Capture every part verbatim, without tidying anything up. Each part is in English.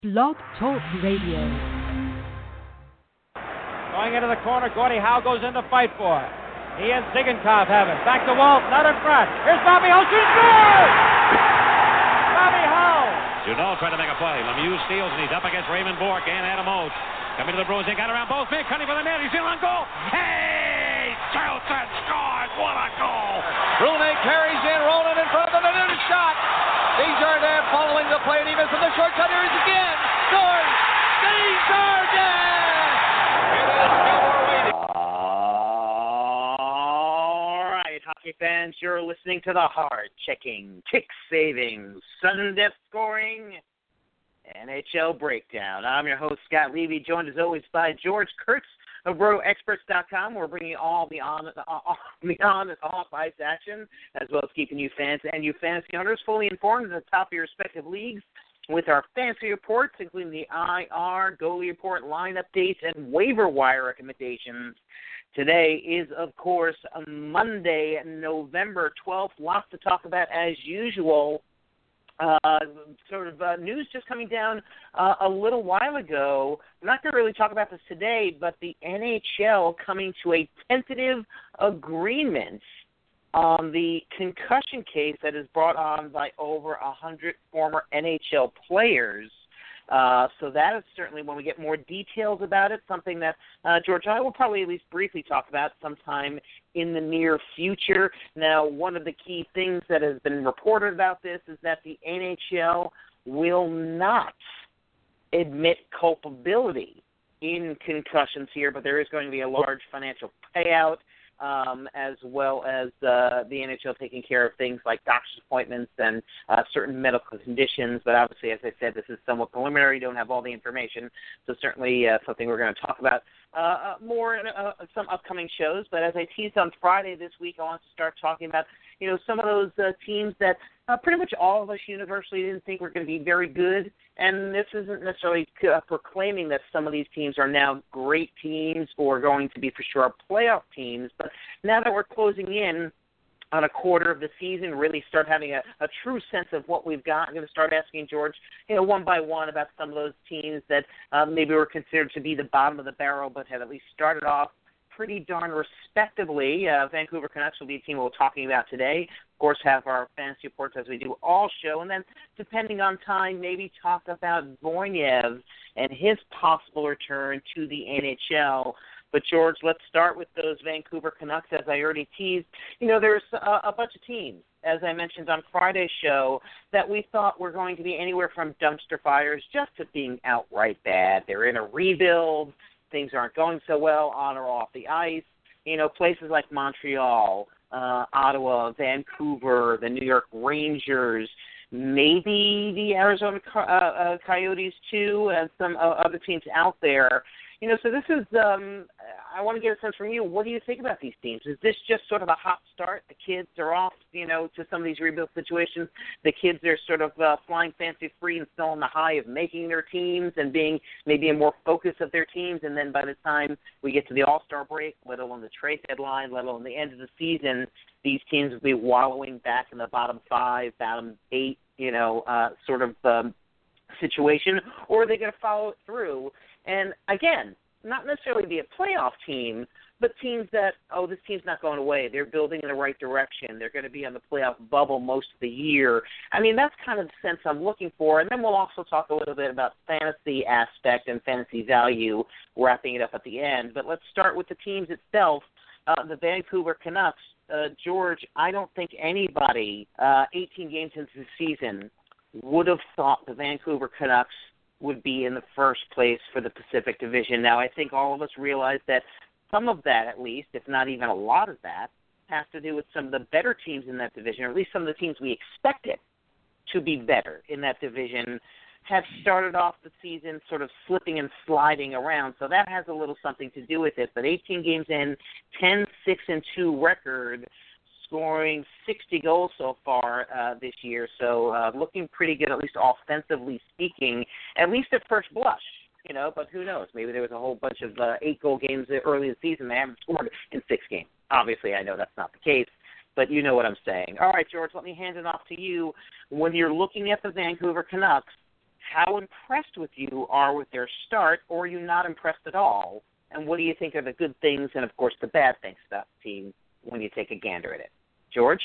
Blog Talk Radio. Going into the corner, Gordie Howe goes in to fight for it. He and Ziegenkopf have it. Back to Walt, not in front. Here's Bobby Hull, shoots, scores! Bobby Hull! Junot trying to make a play. Lemieux steals, and he's up against Raymond Bourque and Adam Oates. Coming to the Bruins, they got around both men, cutting for the net. He's in on goal. Hey! Shoots and scores! What a goal! Brune carries in, Ronan in front of the net, and shot. Desjardins following the play, and he misses the short cut. Here he is again. Scores! Desjardins! It is Miller waiting. All right, hockey fans, you're listening to the hard-checking, kick-saving, sudden-death scoring N H L breakdown. I'm your host, Scott Levy, joined as always by George Kurtz of Roto Experts dot com. We're bringing all the on, uh, the on and off ice action, as well as keeping you fans and you fantasy owners fully informed at the top of your respective leagues with our fantasy reports, including the I R, goalie report, line updates, and waiver wire recommendations. Today is, of course, Monday, November twelfth. Lots to talk about as usual. Uh, sort of uh, news just coming down uh, a little while ago. I'm not going to really talk about this today, but the N H L coming to a tentative agreement on the concussion case that is brought on by over one hundred former N H L players. Uh, so that is certainly, when we get more details about it, something that uh, George and I will probably at least briefly talk about sometime in the near future. Now, one of the key things that has been reported about this is that the N H L will not admit culpability in concussions here, but there is going to be a large financial payout, um, as well as uh, the N H L taking care of things like doctor's appointments and uh, certain medical conditions. But obviously, as I said, this is somewhat preliminary. Don't have all the information, so certainly uh, something we're going to talk about uh, more in uh, some upcoming shows. But as I teased on Friday this week, I want to start talking about, you know, some of those uh, teams that uh, pretty much all of us universally didn't think were going to be very good. And this isn't necessarily uh, proclaiming that some of these teams are now great teams or going to be for sure playoff teams. But now that we're closing in on a quarter of the season, really start having a, a true sense of what we've got, I'm going to start asking George, you know, one by one about some of those teams that uh, maybe were considered to be the bottom of the barrel but had at least started off pretty darn respectably. Uh, Vancouver Canucks will be a team we're talking about today. Of course, have our fantasy reports as we do all show. And then, depending on time, maybe talk about Voinev and his possible return to the N H L. But, George, let's start with those Vancouver Canucks. As I already teased, you know, there's a, a bunch of teams, as I mentioned on Friday's show, that we thought were going to be anywhere from dumpster fires just to being outright bad. They're in a rebuild. Things aren't going so well on or off the ice. You know, places like Montreal, uh, Ottawa, Vancouver, the New York Rangers, maybe the Arizona uh, uh, Coyotes too, and some uh, other teams out there. You know, so this is, um, I want to get a sense from you. What do you think about these teams? Is this just sort of a hot start? The kids are off, you know, to some of these rebuild situations. The kids are sort of uh, flying fancy free and still on the high of making their teams and being maybe a more focus of their teams. And then by the time we get to the All-Star break, let alone the trade deadline, let alone the end of the season, these teams will be wallowing back in the bottom five, bottom eight, you know, uh, sort of um, situation. Or are they going to follow it through? And, again, not necessarily be a playoff team, but teams that, oh, this team's not going away. They're building in the right direction. They're going to be on the playoff bubble most of the year. I mean, that's kind of the sense I'm looking for. And then we'll also talk a little bit about fantasy aspect and fantasy value, wrapping it up at the end. But let's start with the teams itself, uh, the Vancouver Canucks. Uh, George, I don't think anybody uh, eighteen games into the season would have thought the Vancouver Canucks would be in the first place for the Pacific Division. Now, I think all of us realize that some of that, at least, if not even a lot of that, has to do with some of the better teams in that division, or at least some of the teams we expected to be better in that division, have started off the season sort of slipping and sliding around. So that has a little something to do with it. But eighteen games in, ten six and two record, scoring sixty goals so far uh, this year. So uh, looking pretty good, at least offensively speaking, at least at first blush. You know, but who knows? Maybe there was a whole bunch of uh, eight-goal games early in the season. They haven't scored in six games. Obviously, I know that's not the case. but you know what I'm saying. All right, George, let me hand it off to you. When you're looking at the Vancouver Canucks, how impressed with you are with their start, or are you not impressed at all? And what do you think are the good things and, of course, the bad things about the team when you take a gander at it? George?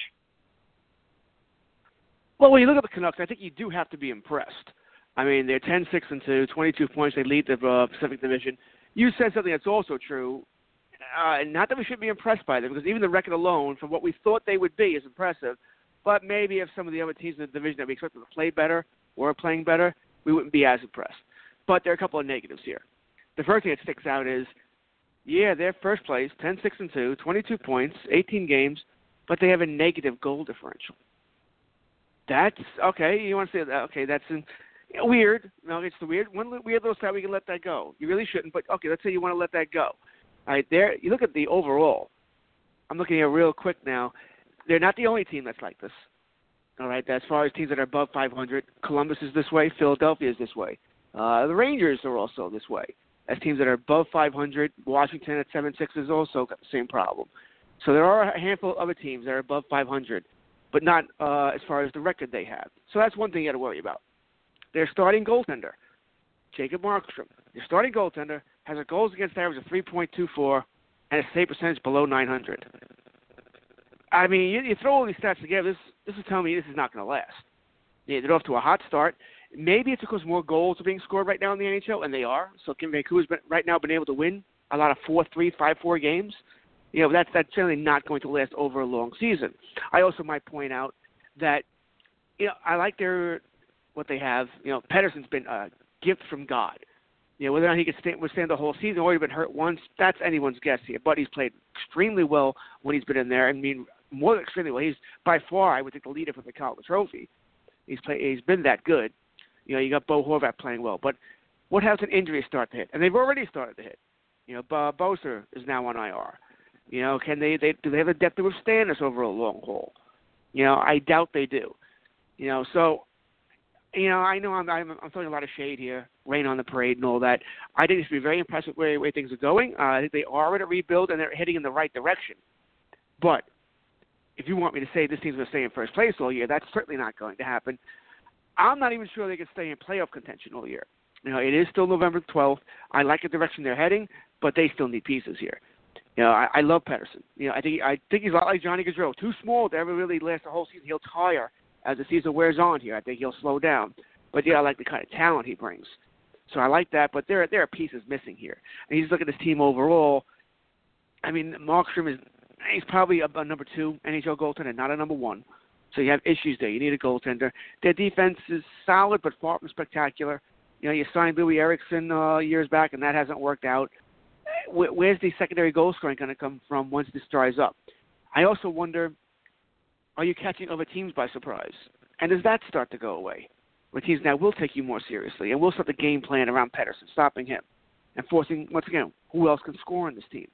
Well, when you look at the Canucks, I think you do have to be impressed. I mean, they're ten six and two, twenty-two points. They lead the uh, Pacific Division. You said something that's also true. Uh, not that we should be impressed by them, because even the record alone, from what we thought they would be, is impressive. But maybe if some of the other teams in the division that we expected to play better or playing better, we wouldn't be as impressed. But there are a couple of negatives here. The first thing that sticks out is, yeah, they're first place, ten six and two, twenty-two points, eighteen games, but they have a negative goal differential. That's, okay, you want to say that, okay, that's in, you know, weird. No, it's the weird, one weird little stat we can let that go. You really shouldn't, but okay, let's say you want to let that go. All right, there, you look at the overall. I'm looking here real quick now. They're not the only team that's like this. All right, as far as teams that are above five hundred, Columbus is this way, Philadelphia is this way. Uh, the Rangers are also this way. As teams that are above five hundred, Washington at seven six has also got the same problem. So there are a handful of other teams that are above five hundred, but not uh, as far as the record they have. So that's one thing you got to worry about. Their starting goaltender, Jacob Markstrom, their starting goaltender has a goals against average of three point two four and a save percentage below nine hundred. I mean, you, you throw all these stats together, this, this is telling me this is not going to last. Yeah, they're off to a hot start. Maybe it's because more goals are being scored right now in the N H L, and they are. So Kim Vancouver's been, right now been able to win a lot of four three, five four games. You know, that's, that's generally not going to last over a long season. I also might point out that, you know, I like their what they have. You know, Pettersson's been a gift from God. You know, whether or not he could stand, withstand the whole season or he's been hurt once, that's anyone's guess here. But he's played extremely well when he's been in there. I mean, more than extremely well. He's by far, I would think, the leader for the Calder Trophy. He's played. He's been that good. You know, you got Bo Horvat playing well. But what has an injury start to hit? And they've already started to hit. You know, Bob Boser is now on I R. You know, can they, they do they have the depth to withstand this over a long haul? You know, I doubt they do. You know, so, you know, I know I'm I'm, I'm throwing a lot of shade here, rain on the parade and all that. I think it's be very impressive with where, where things are going. Uh, I think they are in a rebuild and they're heading in the right direction. But if you want me to say this team's going to stay in first place all year, that's certainly not going to happen. I'm not even sure they can stay in playoff contention all year. You know, it is still November twelfth. I like the direction they're heading, but they still need pieces here. You know, I, I love Pettersson. You know, I think I think he's a lot like Johnny Gaudreau. Too small to ever really last the whole season. He'll tire as the season wears on here. I think he'll slow down. But yeah, I like the kind of talent he brings. So I like that. But there there are pieces missing here. And you just look at this team overall. I mean, Markstrom is he's probably a, a number two N H L goaltender, not a number one. So you have issues there. You need a goaltender. Their defense is solid, but far from spectacular. You know, you signed Louis Eriksson uh, years back, and that hasn't worked out. Where, where's the secondary goal scoring going to come from once this dries up? I also wonder, are you catching other teams by surprise? And does that start to go away? Where teams now will take you more seriously, and we'll start the game plan around Pettersson, stopping him, and forcing, once again, who else can score on this team?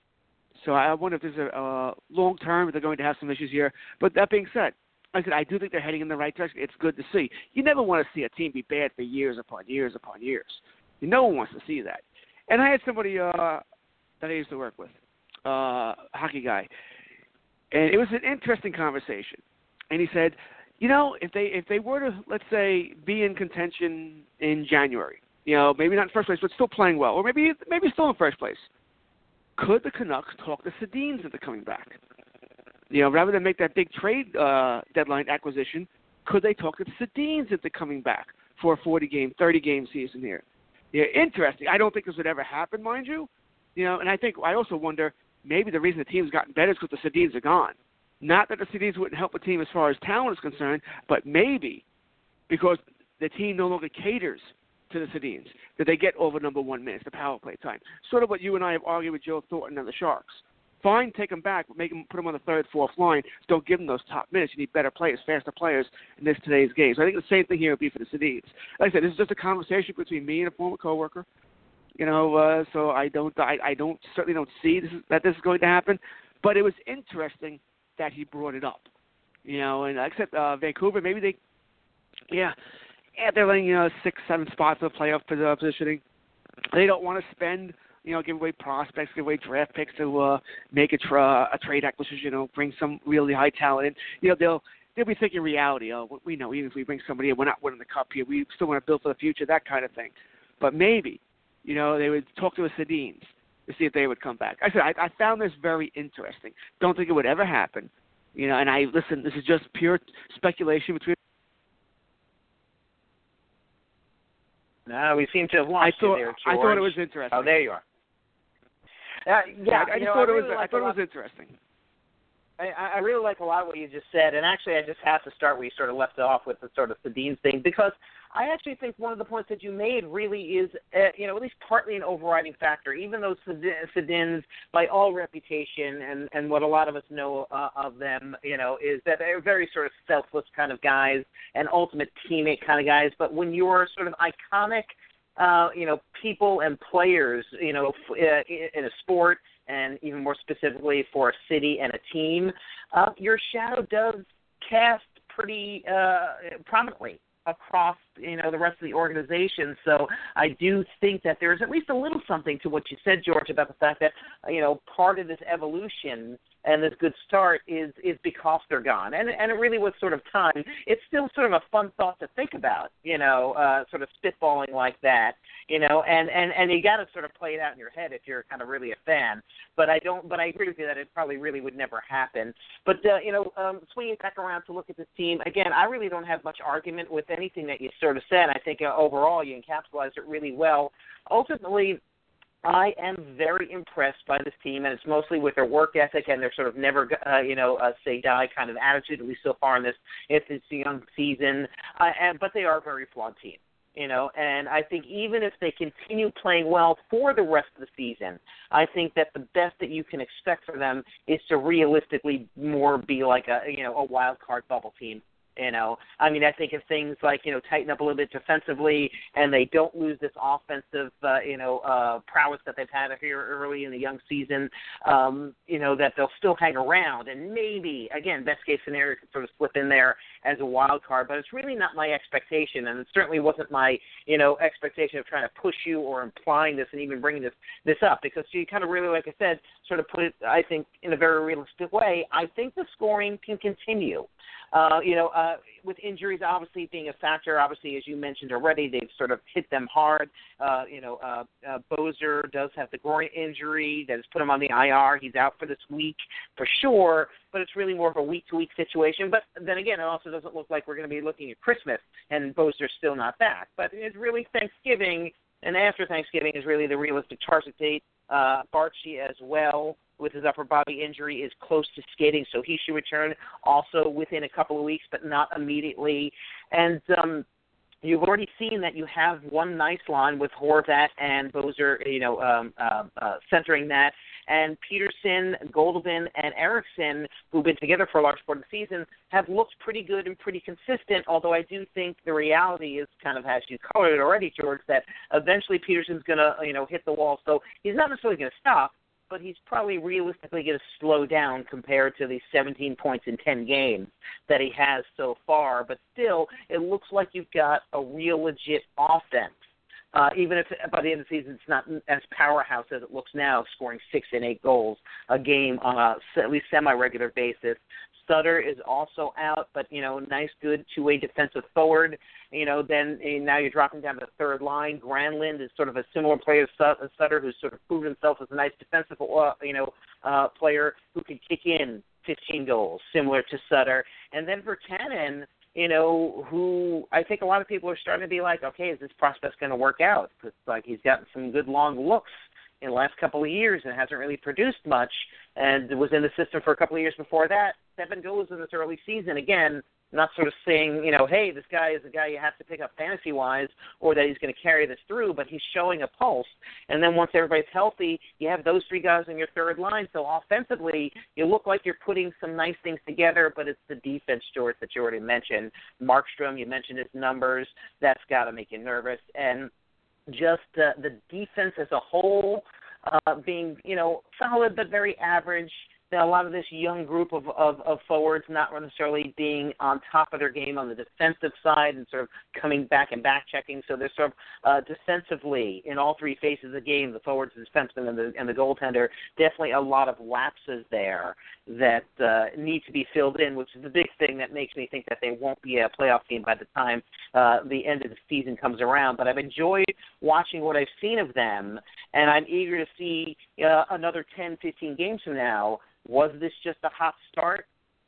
So I wonder if there's a uh, long term, they're going to have some issues here. But that being said, like I said, I do think they're heading in the right direction. It's good to see. You never want to see a team be bad for years upon years upon years. No one wants to see that. And I had somebody uh, that I used to work with, uh, a hockey guy, and it was an interesting conversation. And he said, you know, if they if they were to, let's say, be in contention in January, you know, maybe not in first place, but still playing well, or maybe maybe still in first place, could the Canucks talk the Sedins into coming back? You know, rather than make that big trade uh, deadline acquisition, could they talk to the Sedins into coming back for a forty-game, thirty-game season here? Yeah, interesting. I don't think this would ever happen, mind you. You know, and I think I also wonder maybe the reason the team's gotten better is because the Sedins are gone. Not that the Sedins wouldn't help a team as far as talent is concerned, but maybe because the team no longer caters to the Sedins, that they get over number one minutes, the power play time. Sort of what you and I have argued with Joe Thornton and the Sharks. Fine, take them back, but make them put them on the third, fourth line. Just don't give them those top minutes. You need better players, faster players in this today's game. So I think the same thing here would be for the Sedins. Like I said, this is just a conversation between me and a former coworker. You know, uh, so I don't, I, I don't certainly don't see this is, that this is going to happen. But it was interesting that he brought it up. You know, and except uh, Vancouver, maybe they, yeah, yeah, they're letting you know six, seven spots of playoff positioning. They don't want to spend. You know, give away prospects, give away draft picks to uh, make a, tra- a trade acquisition, you know, bring some really high talent in. You know, they'll they'll be thinking reality. Oh, we know even if we bring somebody in, we're not winning the cup here. We still want to build for the future, that kind of thing. But maybe, you know, they would talk to the Sedins to see if they would come back. I said I, I found this very interesting. Don't think it would ever happen. You know, and I listen. This is just pure speculation between. No, we seem to have lost I thought, you there, George. I thought it was interesting. Oh, there you are. Uh, yeah, I, I just you know, thought I it really was. like I thought a it lot, was interesting. I, I really like a lot of what you just said, and actually, I just have to start where you sort of left off with the sort of Sedin's thing, because I actually think one of the points that you made really is, uh, you know, at least partly an overriding factor. Even though Sedins, by all reputation, and, and what a lot of us know uh, of them, you know, is that they're very sort of selfless kind of guys and ultimate teammate kind of guys. But when you're sort of iconic, uh, you know, people and players, you know, f- uh, in a sport, and even more specifically for a city and a team, uh, your shadow does cast pretty uh, prominently across, you know, the rest of the organization. So I do think that there's at least a little something to what you said, George, about the fact that, you know, part of this evolution and this good start is is because they're gone. And and it really was sort of time. It's still sort of a fun thought to think about, you know, uh, sort of spitballing like that, you know, and, and, and you got to sort of play it out in your head if you're kind of really a fan. But I don't. But I agree with you that it probably really would never happen. But, uh, you know, um, swinging back around to look at this team, again, I really don't have much argument with anything that you sort of said. I think uh, overall you encapsulated it really well. Ultimately, I am very impressed by this team, and it's mostly with their work ethic and their sort of never, uh, you know, uh, say die kind of attitude, at least so far in this, if it's a young season. Uh, and, but they are a very flawed team, you know, and I think even if they continue playing well for the rest of the season, I think that the best that you can expect for them is to realistically more be like a, you know, a wild card bubble team. You know, I mean, I think if things like, you know, tighten up a little bit defensively and they don't lose this offensive, uh, you know, uh, prowess that they've had here early in the young season, um, you know, that they'll still hang around. And maybe, again, best case scenario could sort of slip in there as a wild card. But it's really not my expectation. And it certainly wasn't my, you know, expectation of trying to push you or implying this and even bringing this, this up. Because you kind of really, like I said, sort of put it, I think, in a very realistic way. I think the scoring can continue. Uh, you know, uh, with injuries obviously being a factor, obviously, as you mentioned already, they've sort of hit them hard. Uh, you know, uh, uh, Bozer does have the groin injury that has put him on the I R. He's out for this week for sure, but it's really more of a week-to-week situation. But then again, it also doesn't look like we're going to be looking at Christmas, and Bozer's still not back. But it's really Thanksgiving, and after Thanksgiving is really the realistic target date. Uh, Barchi as well, with his upper body injury, is close to skating, so he should return also within a couple of weeks, but not immediately. And um, you've already seen that you have one nice line with Horvat and Bozer, you know, um, uh, uh, centering that. And Peterson, Goldovin, and Eriksson, who've been together for a large part of the season, have looked pretty good and pretty consistent, although I do think the reality is kind of, as you colored it already, George, that eventually Peterson's going to, you know, hit the wall. So he's not necessarily going to stop, but he's probably realistically going to slow down compared to the seventeen points in ten games that he has so far. But still, it looks like you've got a real legit offense. Uh, even if by the end of the season it's not as powerhouse as it looks now, scoring six and eight goals a game on a at least semi-regular basis. Sutter is also out, but, you know, nice, good two-way defensive forward. You know, then and now you're dropping down to the third line. Granlund is sort of a similar player to Sutter, who's sort of proven himself as a nice defensive, uh, you know, uh, player who can kick in fifteen goals, similar to Sutter. And then for Tannen, you know, who I think a lot of people are starting to be like, okay, is this prospect going to work out? Because, like, he's gotten some good long looks in the last couple of years and hasn't really produced much, and was in the system for a couple of years before that. Seven goals in this early season. Again, not sort of saying, you know, hey, this guy is a guy you have to pick up fantasy-wise or that he's going to carry this through, but he's showing a pulse. And then once everybody's healthy, you have those three guys in your third line. So offensively, you look like you're putting some nice things together, but it's the defense, George, that you already mentioned. Markstrom, you mentioned his numbers. That's got to make you nervous. And just uh, the defense as a whole uh, being, you know, solid but very average. a lot of this young group of, of, of forwards not necessarily being on top of their game on the defensive side and sort of coming back and back checking. So they're sort of uh, defensively in all three phases of the game, the forwards, the defenseman, and the, and the goaltender, definitely a lot of lapses there that uh, need to be filled in, which is the big thing that makes me think that they won't be a playoff team by the time uh, the end of the season comes around. But I've enjoyed watching what I've seen of them, and I'm eager to see uh, another ten, fifteen games from now. Was this just a hot start,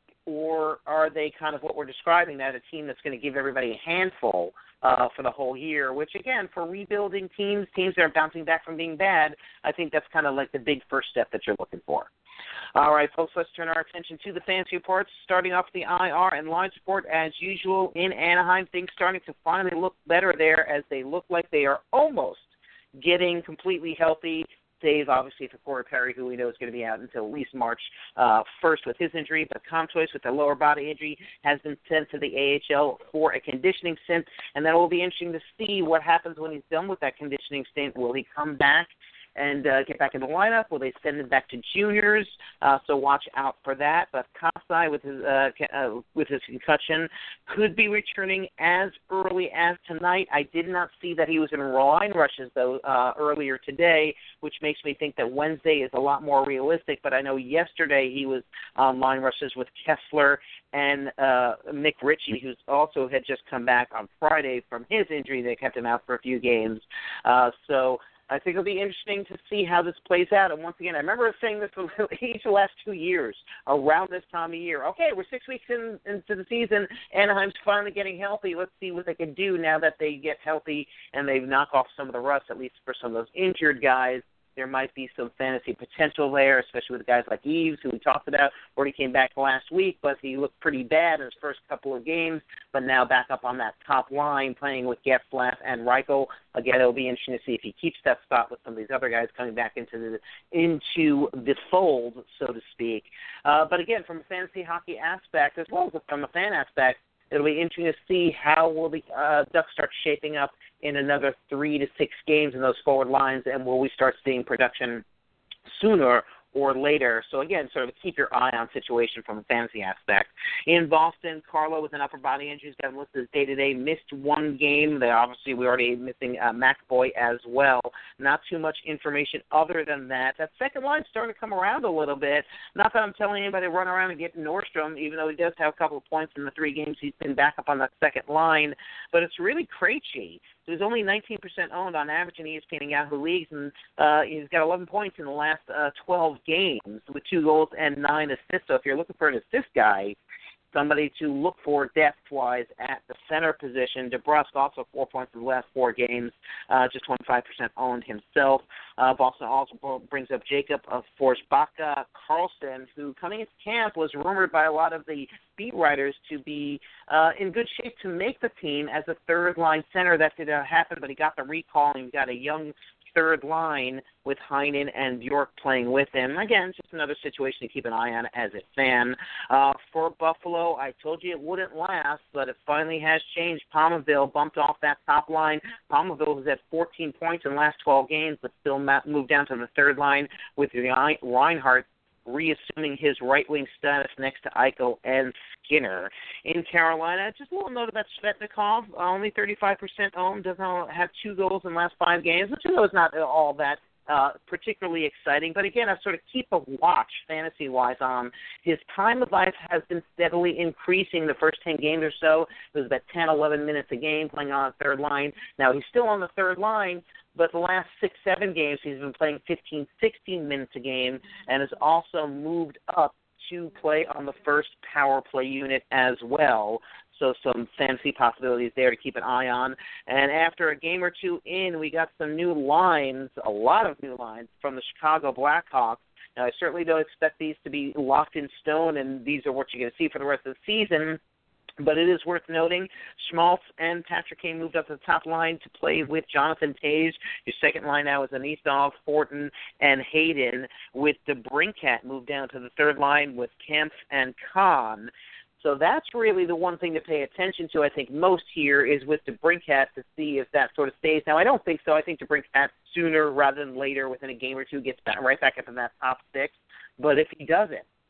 or are they kind of what we're describing as a team that's going to give everybody a handful uh, for the whole year, which, again, for rebuilding teams, teams that are bouncing back from being bad, I think that's kind of like the big first step that you're looking for. All right, folks, let's turn our attention to the fantasy reports, starting off the I R and line support as usual in Anaheim. Things starting to finally look better there as they look like they are almost getting completely healthy. Save, obviously, for Corey Perry, who we know is going to be out until at least March uh, first with his injury. But Comtois, with the lower body injury, has been sent to the A H L for a conditioning stint. And then it will be interesting to see what happens when he's done with that conditioning stint. Will he come back and uh, get back in the lineup? Will they send him back to juniors? Uh, so watch out for that. But Kasai, with his uh, uh, with his concussion, could be returning as early as tonight. I did not see that he was in line rushes, though, uh, earlier today, which makes me think that Wednesday is a lot more realistic. But I know yesterday he was on line rushes with Kessler and uh, Nick Ritchie, who's also had just come back on Friday from his injury. They kept him out for a few games. Uh, so I think it'll be interesting to see how this plays out. And once again, I remember saying this each of the last two years around this time of year. Okay, we're six weeks in, into the season. Anaheim's finally getting healthy. Let's see what they can do now that they get healthy and they knock off some of the rust, at least for some of those injured guys. There might be some fantasy potential there, especially with guys like Eves, who we talked about, where he came back last week, but he looked pretty bad in his first couple of games, but now back up on that top line, playing with Getzlaf and Reichel. Again, it'll be interesting to see if he keeps that spot with some of these other guys coming back into the into the fold, so to speak. Uh, but again, from a fantasy hockey aspect, as well as from a fan aspect, it'll be interesting to see how will the uh, Ducks start shaping up in another three to six games in those forward lines, and will we start seeing production sooner or later? So, again, sort of a keep your eye on situation from a fantasy aspect. In Boston, Carlo with an upper body injury has got listed as day-to-day, missed one game. They obviously, we're already missing uh, McAvoy as well. Not too much information other than that. That second line's starting to come around a little bit. Not that I'm telling anybody to run around and get Nordstrom, even though he does have a couple of points in the three games he's been back up on that second line. But it's really Krejci. He was only nineteen percent owned on average in E S P N and Yahoo Leagues, and uh, he's got eleven points in the last uh, twelve games with two goals and nine assists. So if you're looking for an assist guy, somebody to look for depth-wise at the center position. DeBrusk also four points in the last four games, uh, just twenty-five percent owned himself. Uh, Boston also brings up Jacob of Forsbacka Carlson, who coming into camp was rumored by a lot of the beat writers to be uh, in good shape to make the team as a third-line center. That did not happen, but he got the recall, and he got a young third line with Heinen and Bjork playing with him. Again, just another situation to keep an eye on as a fan. Uh, for Buffalo, I told you it wouldn't last, but it finally has changed. Palmerville bumped off that top line. Palmerville was at fourteen points in the last twelve games, but still moved down to the third line with Reinhart reassuming his right-wing status next to Eichel and Skinner. In Carolina, just a little note about Svetnikov, only thirty-five percent owned, doesn't have two goals in the last five games, which I know is not all that uh, particularly exciting. But again, I sort of keep a watch fantasy-wise on his time of life has been steadily increasing the first ten games or so. It was about ten, eleven minutes a game playing on the third line. Now, he's still on the third line, but the last six, seven games he's been playing fifteen, sixteen minutes a game and has also moved up to play on the first power play unit as well. So some fantasy possibilities there to keep an eye on. And after a game or two in, we got some new lines, a lot of new lines from the Chicago Blackhawks. Now, I certainly don't expect these to be locked in stone, and these are what you're going to see for the rest of the season. But it is worth noting, Schmaltz and Patrick Kane moved up to the top line to play with Jonathan Toews. Your second line now is Anisov, Fortin, and Hayden, with DeBrincat moved down to the third line with Kempf and Kahn. So that's really the one thing to pay attention to, I think, most here is with DeBrincat to see if that sort of stays. Now, I don't think so. I think DeBrincat sooner rather than later, within a game or two, gets back, right back up in that top six. But if he doesn't,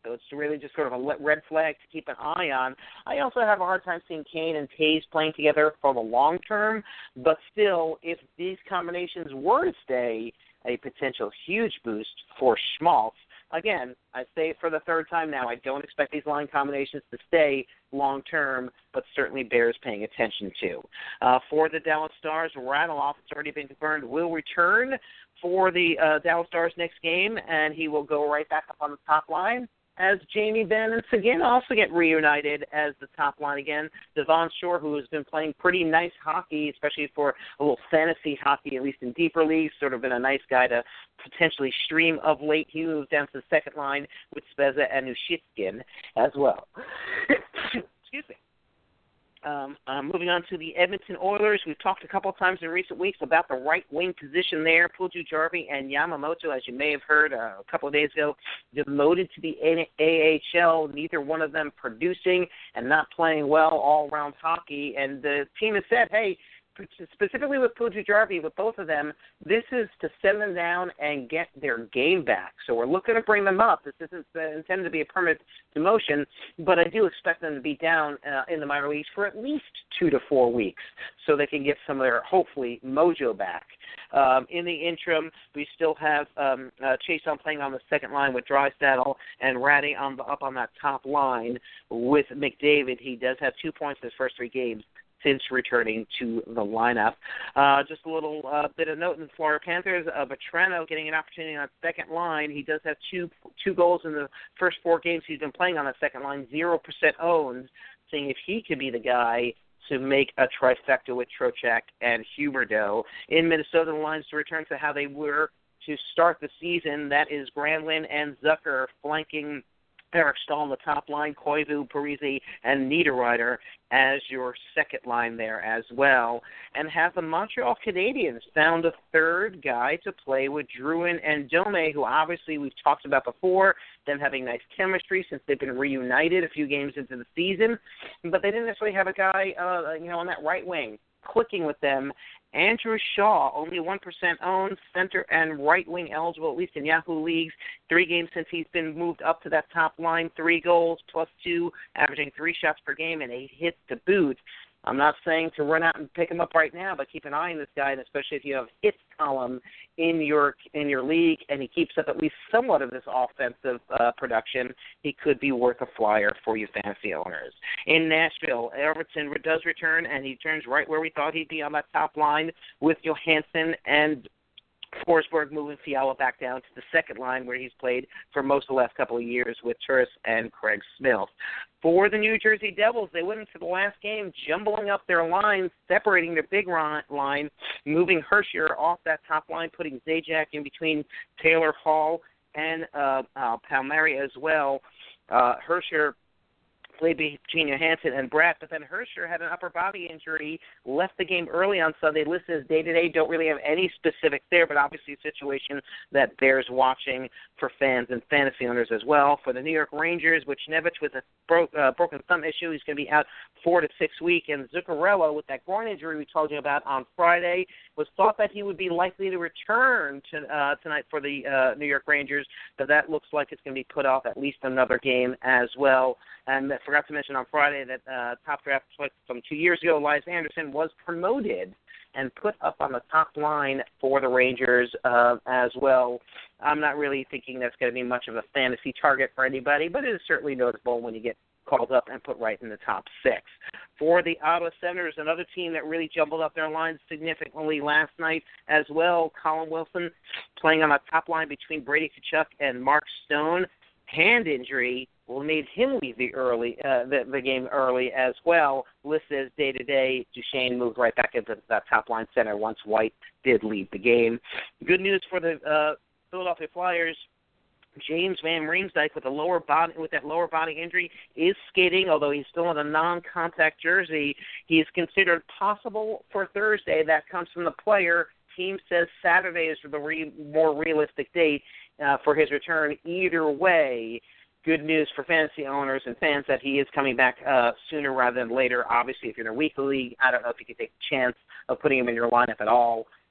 So it's really just sort of a red flag to keep an eye on. I also have a hard time seeing Kane and Taves playing together for the long term, but still, if these combinations were to stay, a potential huge boost for Schmaltz. Again, I say it for the third time now, I don't expect these line combinations to stay long term, but certainly bears paying attention to. Uh, for the Dallas Stars, Radulov, it's already been confirmed, will return for the uh, Dallas Stars next game, and he will go right back up on the top line as Jamie Benn and Seguin also get reunited as the top line again. Devon Shore, who has been playing pretty nice hockey, especially for a little fantasy hockey, at least in deeper leagues, sort of been a nice guy to potentially stream of late. He moves down to the second line with Spezza and Nushitskin as well. Excuse me. Um, uh, moving on to the Edmonton Oilers, we've talked a couple of times in recent weeks about the right wing position there. Puljujarvi and Yamamoto, as you may have heard uh, a couple of days ago, demoted to the A H L, neither one of them producing and not playing well all-around hockey. And the team has said, hey, specifically with Puljujarvi, with both of them, this is to send them down and get their game back. So we're looking to bring them up. This isn't uh, intended to be a permanent demotion, but I do expect them to be down uh, in the minor leagues for at least two to four weeks so they can get some of their, hopefully, mojo back. Um, in the interim, we still have um, uh, Chason playing on the second line with Drysdale and Ratty on the, up on that top line with McDavid. He does have two points in his first three games since returning to the lineup. Uh, just a little uh, bit of note in the Florida Panthers, uh, Vetrano getting an opportunity on the second line. He does have two two goals in the first four games he's been playing on that second line, zero percent owned, seeing if he could be the guy to make a trifecta with Trocheck and Huberdeau. In Minnesota, the lines to return to how they were to start the season. That is Granlund and Zucker flanking Eric Stahl on the top line, Koivu, Parisi, and Niederreiter as your second line there as well. And have the Montreal Canadiens found a third guy to play with Drouin and Dome, who obviously we've talked about before, them having nice chemistry since they've been reunited a few games into the season. But they didn't necessarily have a guy, uh, you know, on that right wing clicking with them. Andrew Shaw, only one percent owned, center and right wing eligible, at least in Yahoo leagues. Three games since he's been moved up to that top line, three goals plus two, averaging three shots per game and eight hits to boot. I'm not saying to run out and pick him up right now, but keep an eye on this guy, and especially if you have hits column in your in your league, and he keeps up at least somewhat of this offensive uh, production, he could be worth a flyer for you fantasy owners. In Nashville, Everton does return, and he turns right where we thought he'd be on that top line with Johansson and Forsberg, moving Fiala back down to the second line where he's played for most of the last couple of years with Turris and Craig Smith. For the New Jersey Devils, they went into the last game jumbling up their lines, separating their big line, moving Hershier off that top line, putting Zajac in between Taylor Hall and uh, uh, Palmieri as well. Uh, Hershier played between Johansson and Bratt, but then Hershier had an upper body injury, left the game early on Sunday, listed as day-to-day, don't really have any specifics there, but obviously a situation that bears watching for fans and fantasy owners as well. For the New York Rangers, Wojciechowicz with a bro- uh, broken thumb issue, he's going to be out four to six weeks, and Zuccarello with that groin injury we told you about on Friday, was thought that he would be likely to return to, uh, tonight for the uh, New York Rangers, but that looks like it's going to be put off at least another game as well. And I forgot to mention on Friday that uh, top draft from two years ago, Elias Anderson was promoted and put up on the top line for the Rangers uh, as well. I'm not really thinking that's going to be much of a fantasy target for anybody, but it is certainly noticeable when you get called up and put right in the top six. For the Ottawa Senators, another team that really jumbled up their lines significantly last night as well, Colin Wilson playing on the top line between Brady Tkachuk and Mark Stone. Hand injury will made him leave the early uh, the, the game early as well. Listed as day-to-day, Duchesne moved right back into that top-line center once White did lead the game. Good news for the uh, Philadelphia Flyers. James Van Riemsdyk with a lower body with that lower body injury is skating, although he's still in a non-contact jersey. He is considered possible for Thursday. That comes from the player. Team says Saturday is the re- more realistic date uh, for his return. Either way, good news for fantasy owners and fans that he is coming back uh, sooner rather than later. Obviously, if you're in a weekly league, I don't know if you can take a chance of putting him in your lineup at all.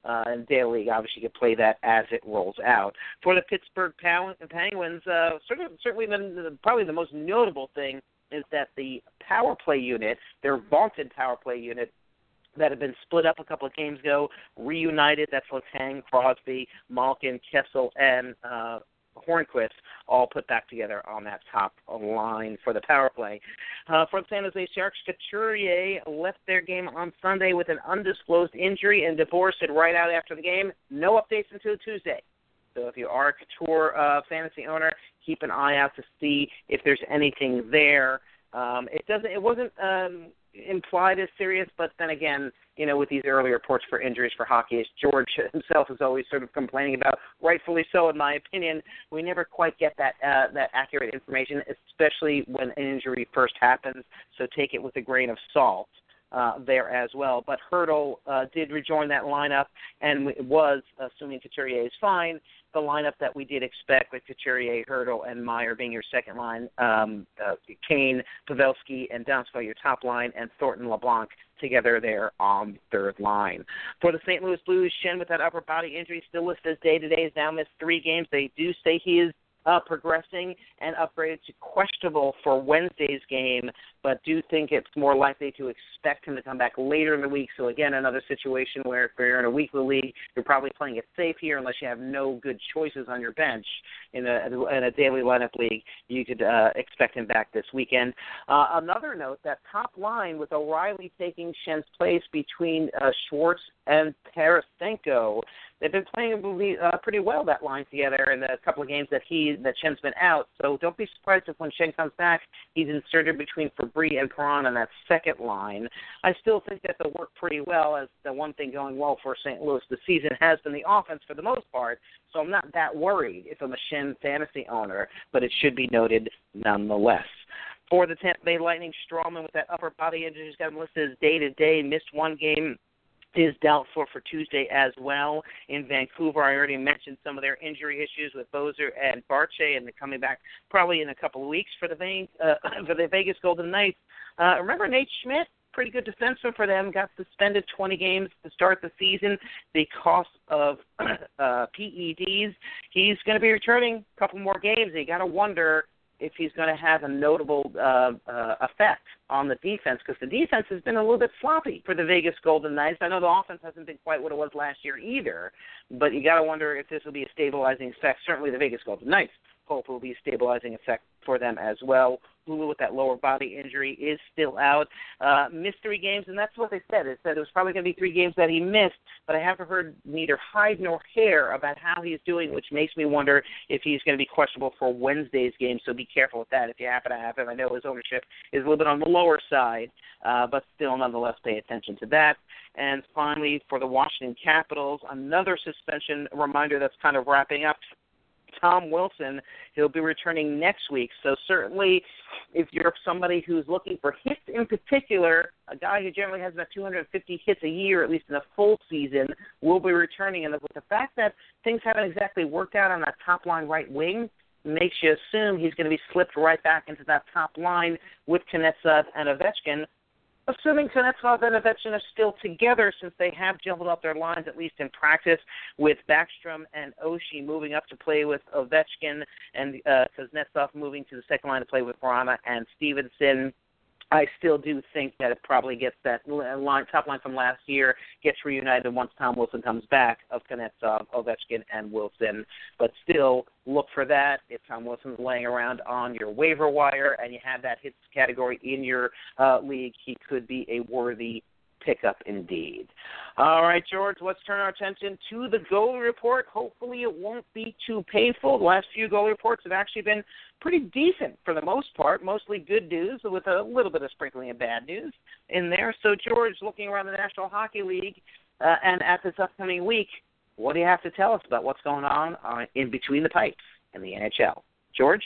Uh, and Daily League obviously could play that as it rolls out. For the Pittsburgh Penguins, uh, certainly, certainly the, probably the most notable thing is that the power play unit, their vaunted power play unit, that had been split up a couple of games ago, reunited. That's Letang, Crosby, Malkin, Kessel, and uh, Hornquist all put back together on that top line for the power play. Uh, for the San Jose Sharks, Couturier left their game on Sunday with an undisclosed injury, and DeBoer said right out after the game, no updates until Tuesday. So if you are a Couture uh, fantasy owner, keep an eye out to see if there's anything there. Um, it doesn't. It wasn't um, implied as serious, but then again, you know, with these early reports for injuries for hockey, as George himself is always sort of complaining about, rightfully so, in my opinion, we never quite get that uh, that accurate information, especially when an injury first happens. So take it with a grain of salt uh, there as well. But Hurdle uh, did rejoin that lineup, and it was, assuming Couturier is fine, the lineup that we did expect with Couturier, Hurdle, and Meyer being your second line, um, uh, Kane, Pavelski, and Donskoy your top line, and Thornton LeBlanc together there on the third line. For the Saint Louis Blues, Schenn with that upper body injury still listed as day-to-day, has now missed three games. They do say he is uh, progressing and upgraded to questionable for Wednesday's game, but do think it's more likely to expect him to come back later in the week. So, again, another situation where if you're in a weekly league, you're probably playing it safe here unless you have no good choices on your bench. In a, in a daily lineup league, you could uh, expect him back this weekend. Uh, another note, that top line with O'Reilly taking Schenn's place between uh, Schwartz and Tarasenko, they've been playing uh, pretty well, that line together, in a couple of games that he that Schenn's been out. So don't be surprised if when Schenn comes back, he's inserted between Fabry and Perron on that second line. I still think that they'll work pretty well, as the one thing going well for Saint Louis this season has been the offense for the most part. So I'm not that worried if I'm a Schenn fantasy owner, but it should be noted nonetheless. For the Tampa Bay Lightning, Strawman with that upper body injury, has got him listed as day-to-day, missed one game, is doubtful for Tuesday as well. In Vancouver, I already mentioned some of their injury issues with Bozer and Barche, and they're coming back probably in a couple of weeks for the Vegas, uh, for the Vegas Golden Knights. Uh, remember Nate Schmidt? Pretty good defenseman for them, got suspended twenty games to start the season because of uh, P E Ds. He's going to be returning a couple more games. You got to wonder if he's going to have a notable uh, uh, effect on the defense, because the defense has been a little bit sloppy for the Vegas Golden Knights. I know the offense hasn't been quite what it was last year either, but you got to wonder if this will be a stabilizing effect. Certainly the Vegas Golden Knights hope it will be a stabilizing effect for them as well. Hulu with that lower body injury is still out. Uh, missed three games, and that's what they said. It said it was probably going to be three games that he missed, but I haven't heard neither hide nor hair about how he's doing, which makes me wonder if he's going to be questionable for Wednesday's game, so be careful with that if you happen to have him. I know his ownership is a little bit on the lower side, uh, but still nonetheless pay attention to that. And finally, for the Washington Capitals, another suspension reminder that's kind of wrapping up. Tom Wilson, he'll be returning next week. So certainly if you're somebody who's looking for hits in particular, a guy who generally has about two hundred fifty hits a year, at least in a full season, will be returning. And with the fact that things haven't exactly worked out on that top-line right wing, makes you assume he's going to be slipped right back into that top line with Kuznetsov and Ovechkin, assuming Kuznetsov and Ovechkin are still together, since they have jumbled up their lines, at least in practice, with Backstrom and Oshie moving up to play with Ovechkin, and uh, Kuznetsov moving to the second line to play with Vrana and Stevenson. I still do think that it probably gets that line, top line from last year, gets reunited once Tom Wilson comes back, of Kuznetsov, Ovechkin, and Wilson. But still, look for that. If Tom Wilson's laying around on your waiver wire and you have that hits category in your uh, league, he could be a worthy pickup indeed. All right, George, let's turn our attention to the goalie report. Hopefully it won't be too painful. The last few goalie reports have actually been pretty decent for the most part, mostly good news with a little bit of sprinkling of bad news in there. So, George, looking around the National Hockey League uh, and at this upcoming week, what do you have to tell us about what's going on uh, in between the pipes in the N H L? George?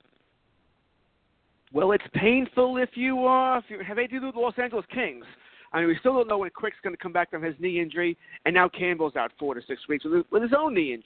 Well, it's painful if you uh, if you have anything to do with the Los Angeles Kings. I mean, we still don't know when Quick's going to come back from his knee injury, and now Campbell's out four to six weeks with his, with his own knee injury.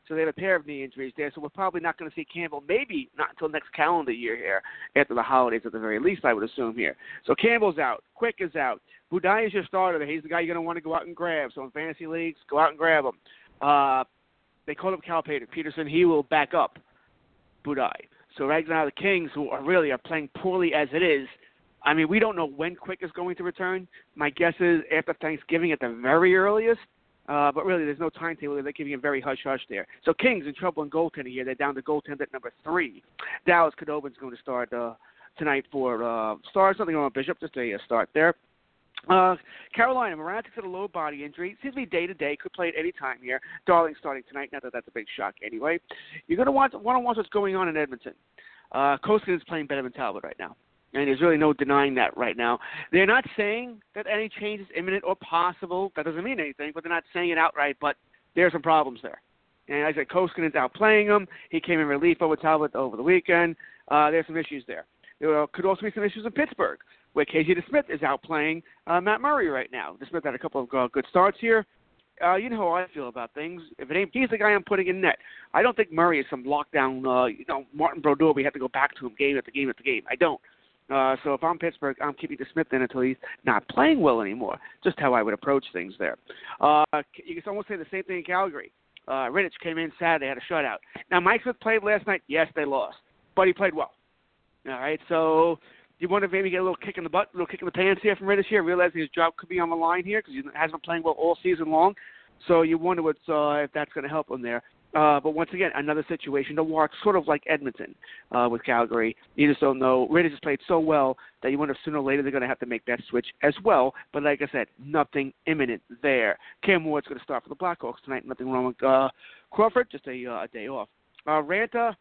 So they have a pair of knee injuries there. So we're probably not going to see Campbell, maybe not until next calendar year here, after the holidays at the very least, I would assume here. So Campbell's out. Quick is out. Budai is your starter. He's the guy you're going to want to go out and grab. So in fantasy leagues, go out and grab him. Uh, they called up Cal Peterson. He will back up Budai. So right now the Kings, who are really are playing poorly as it is, I mean, we don't know when Quick is going to return. My guess is after Thanksgiving at the very earliest. Uh, but really, there's no timetable. They're giving it very hush-hush there. So Kings in trouble in goaltending here. They're down to goaltender at number three. Dallas Khudobin's going to start uh, tonight for uh, Stars. Nothing wrong with Bishop. Just a, a start there. Uh, Carolina, Morantic's had a low body injury. Seems to be day-to-day. Could play at any time here. Darling starting tonight. Not that that's a big shock anyway. You're going to want to watch what's going on in Edmonton. Uh, Koskinen's playing better than Talbot right now. And there's really no denying that right now. They're not saying that any change is imminent or possible. That doesn't mean anything, but they're not saying it outright. But there are some problems there. And as I said, Koskinen's out playing him. He came in relief over Talbot over the weekend. Uh, there's some issues there. There could also be some issues in Pittsburgh, where Casey DeSmith is out playing uh, Matt Murray right now. DeSmith had a couple of uh, good starts here. Uh, you know how I feel about things. If it ain't, he's the guy I'm putting in net. I don't think Murray is some lockdown, uh, you know, Martin Brodeur. We have to go back to him game after game after game. I don't. Uh, so if I'm Pittsburgh, I'm keeping DeSmith in until he's not playing well anymore. Just how I would approach things there. Uh, you can almost say the same thing in Calgary. Uh, Rittich came in Saturday, had a shutout. Now, Mike Smith played last night. Yes, they lost, but he played well. All right, so you want to maybe get a little kick in the butt, a little kick in the pants here from Rittich here, realizing his job could be on the line here because he hasn't been playing well all season long. So you wonder what's, uh, if that's going to help him there. Uh, but once again, another situation to watch, sort of like Edmonton uh, with Calgary. You just don't know. Rittich has played so well that you wonder sooner or later they're going to have to make that switch as well. But like I said, nothing imminent there. Cam Ward's going to start for the Blackhawks tonight. Nothing wrong with uh, Crawford, just a, uh, a day off. Uh, Ranta,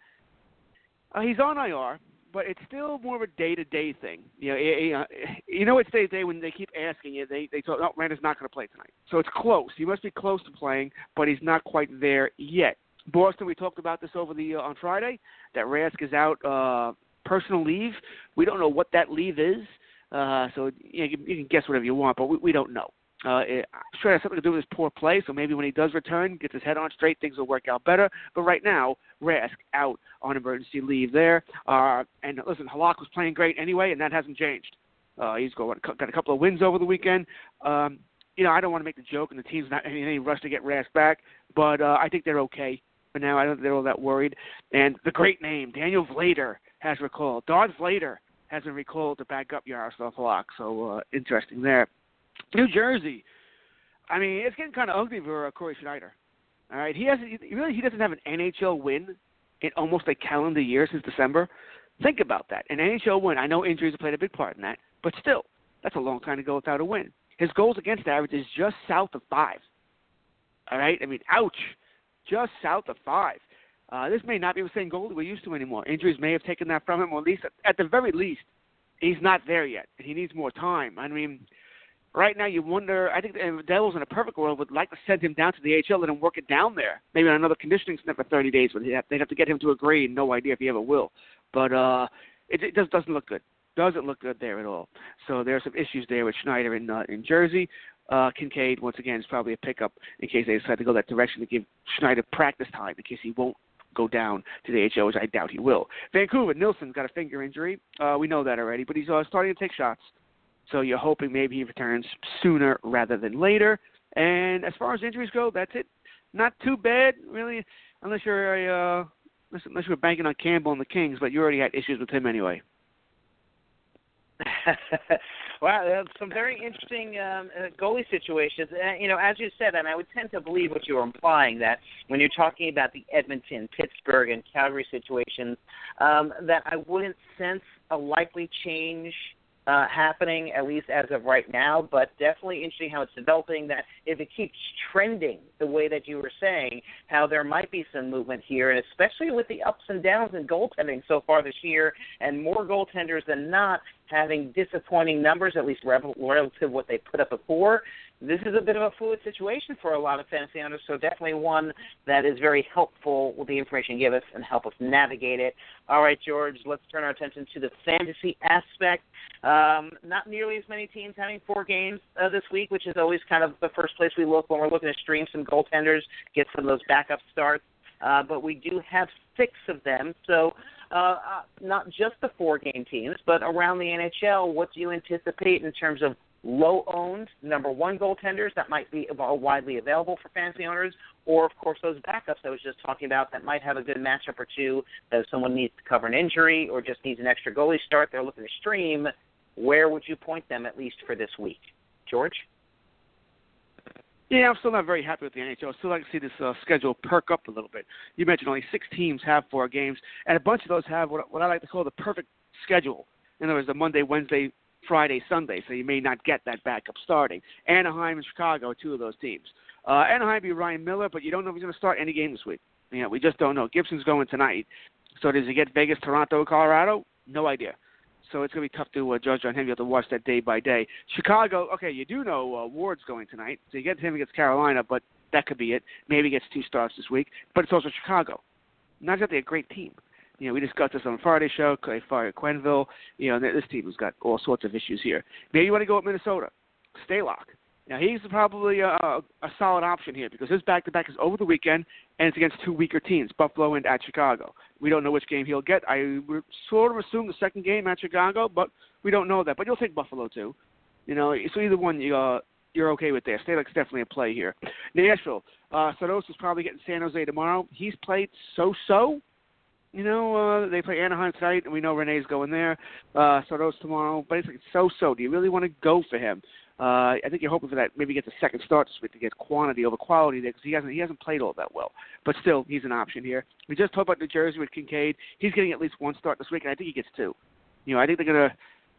uh, he's on I R, but it's still more of a day-to-day thing. You know, it, it, you know it's day-to-day when they keep asking you. They they talk, no, Ranta's not going to play tonight. So it's close. He must be close to playing, but he's not quite there yet. Boston, we talked about this over the uh, on Friday, that Rask is out uh, personal leave. We don't know what that leave is, uh, so you, know, you, can, you can guess whatever you want, but we, we don't know. Uh, it, I'm sure it has something to do with his poor play, so maybe when he does return, gets his head on straight, things will work out better. But right now, Rask out on emergency leave there. Uh, and listen, Halak was playing great anyway, and that hasn't changed. Uh, he's got, got a couple of wins over the weekend. Um, you know, I don't want to make the joke, and the team's not in any rush to get Rask back, but uh, I think they're okay. But now I don't think they're all that worried. And the great name, Daniel Vlader, has recalled. Darth Vlader has been recalled to back up Yaroslav Halak. So uh, interesting there. New Jersey. I mean, it's getting kind of ugly for uh, Corey Schneider. All right, he has he really he doesn't have an N H L win in almost a calendar year since December. Think about that. An N H L win. I know injuries have played a big part in that, but still, that's a long time to go without a win. His goals against average is just south of five. All right, I mean, ouch. Just south of five. Uh, this may not be the same goalie we're used to anymore. Injuries may have taken that from him, or at least, at the very least, he's not there yet, and he needs more time. I mean, right now you wonder, I think the Devils in a perfect world would like to send him down to the A H L, let him work it down there. Maybe on another conditioning stint for thirty days, but they'd have, they'd have to get him to agree, and no idea if he ever will. But uh, it, it just doesn't look good. Doesn't look good there at all. So there are some issues there with Schneider in, uh, in Jersey. Uh, Kincaid, once again, is probably a pickup in case they decide to go that direction to give Schneider practice time in case he won't go down to the A H L, which I doubt he will. Vancouver, Nilsson's got a finger injury. Uh, we know that already, but he's uh, starting to take shots. So you're hoping maybe he returns sooner rather than later. And as far as injuries go, that's it. Not too bad, really, unless you're a, uh, unless, unless you're banking on Campbell and the Kings, but you already had issues with him anyway. Wow, some very interesting um, uh, goalie situations. Uh, you know, as you said, and I would tend to believe what you were implying, that when you're talking about the Edmonton, Pittsburgh, and Calgary situations, um, that I wouldn't sense a likely change uh, happening, at least as of right now, but definitely interesting how it's developing, that if it keeps trending the way that you were saying, how there might be some movement here, and especially with the ups and downs in goaltending so far this year, and more goaltenders than not having disappointing numbers, at least relative to what they put up before. This is a bit of a fluid situation for a lot of fantasy owners, so definitely one that is very helpful with the information you give us and help us navigate it. All right, George, let's turn our attention to the fantasy aspect. Um, not nearly as many teams having four games uh, this week, which is always kind of the first place we look when we're looking to stream some goaltenders, get some of those backup starts. uh, but we do have six of them. So uh, uh, not just the four-game teams, but around the N H L, what do you anticipate in terms of low-owned, number one goaltenders that might be widely available for fantasy owners, or, of course, those backups I was just talking about that might have a good matchup or two that if someone needs to cover an injury or just needs an extra goalie start they're looking to stream, where would you point them at least for this week? George? Yeah, I'm still not very happy with the N H L. I still like to see this uh, schedule perk up a little bit. You mentioned only six teams have four games, and a bunch of those have what, what I like to call the perfect schedule. In other words, the Monday, Wednesday, Friday, Sunday, so you may not get that backup starting. Anaheim and Chicago are two of those teams. Uh, Anaheim be Ryan Miller, but you don't know if he's going to start any game this week. You know, we just don't know. Gibson's going tonight. So does he get Vegas, Toronto, Colorado? No idea. So it's going to be tough to uh, judge on him. You have to watch that day by day. Chicago, okay, you do know uh, Ward's going tonight. So you get him against Carolina, but that could be it. Maybe he gets two starts this week. But it's also Chicago. Not that they're a great team. You know, we discussed this on Friday's show. They fired Quenneville. You know, this team has got all sorts of issues here. Maybe you want to go with Minnesota. Stalock. Now, he's probably a, a, a solid option here because his back-to-back is over the weekend, and it's against two weaker teams, Buffalo and at Chicago. We don't know which game he'll get. I would sort of assume the second game at Chicago, but we don't know that. But you'll take Buffalo, too. You know, so either one you, uh, you're okay with there. Stalock's definitely a play here. Nashville. Uh, Saros is probably getting San Jose tomorrow. He's played so-so. You know, uh, they play Anaheim tonight, and we know Renee's going there. Uh, Sotos tomorrow, but it's like so-so. Do you really want to go for him? Uh, I think you're hoping for that. Maybe get the second start this week to get quantity over quality there because he hasn't he hasn't played all that well. But still, he's an option here. We just talked about New Jersey with Kincaid. He's getting at least one start this week, and I think he gets two. You know, I think they're gonna.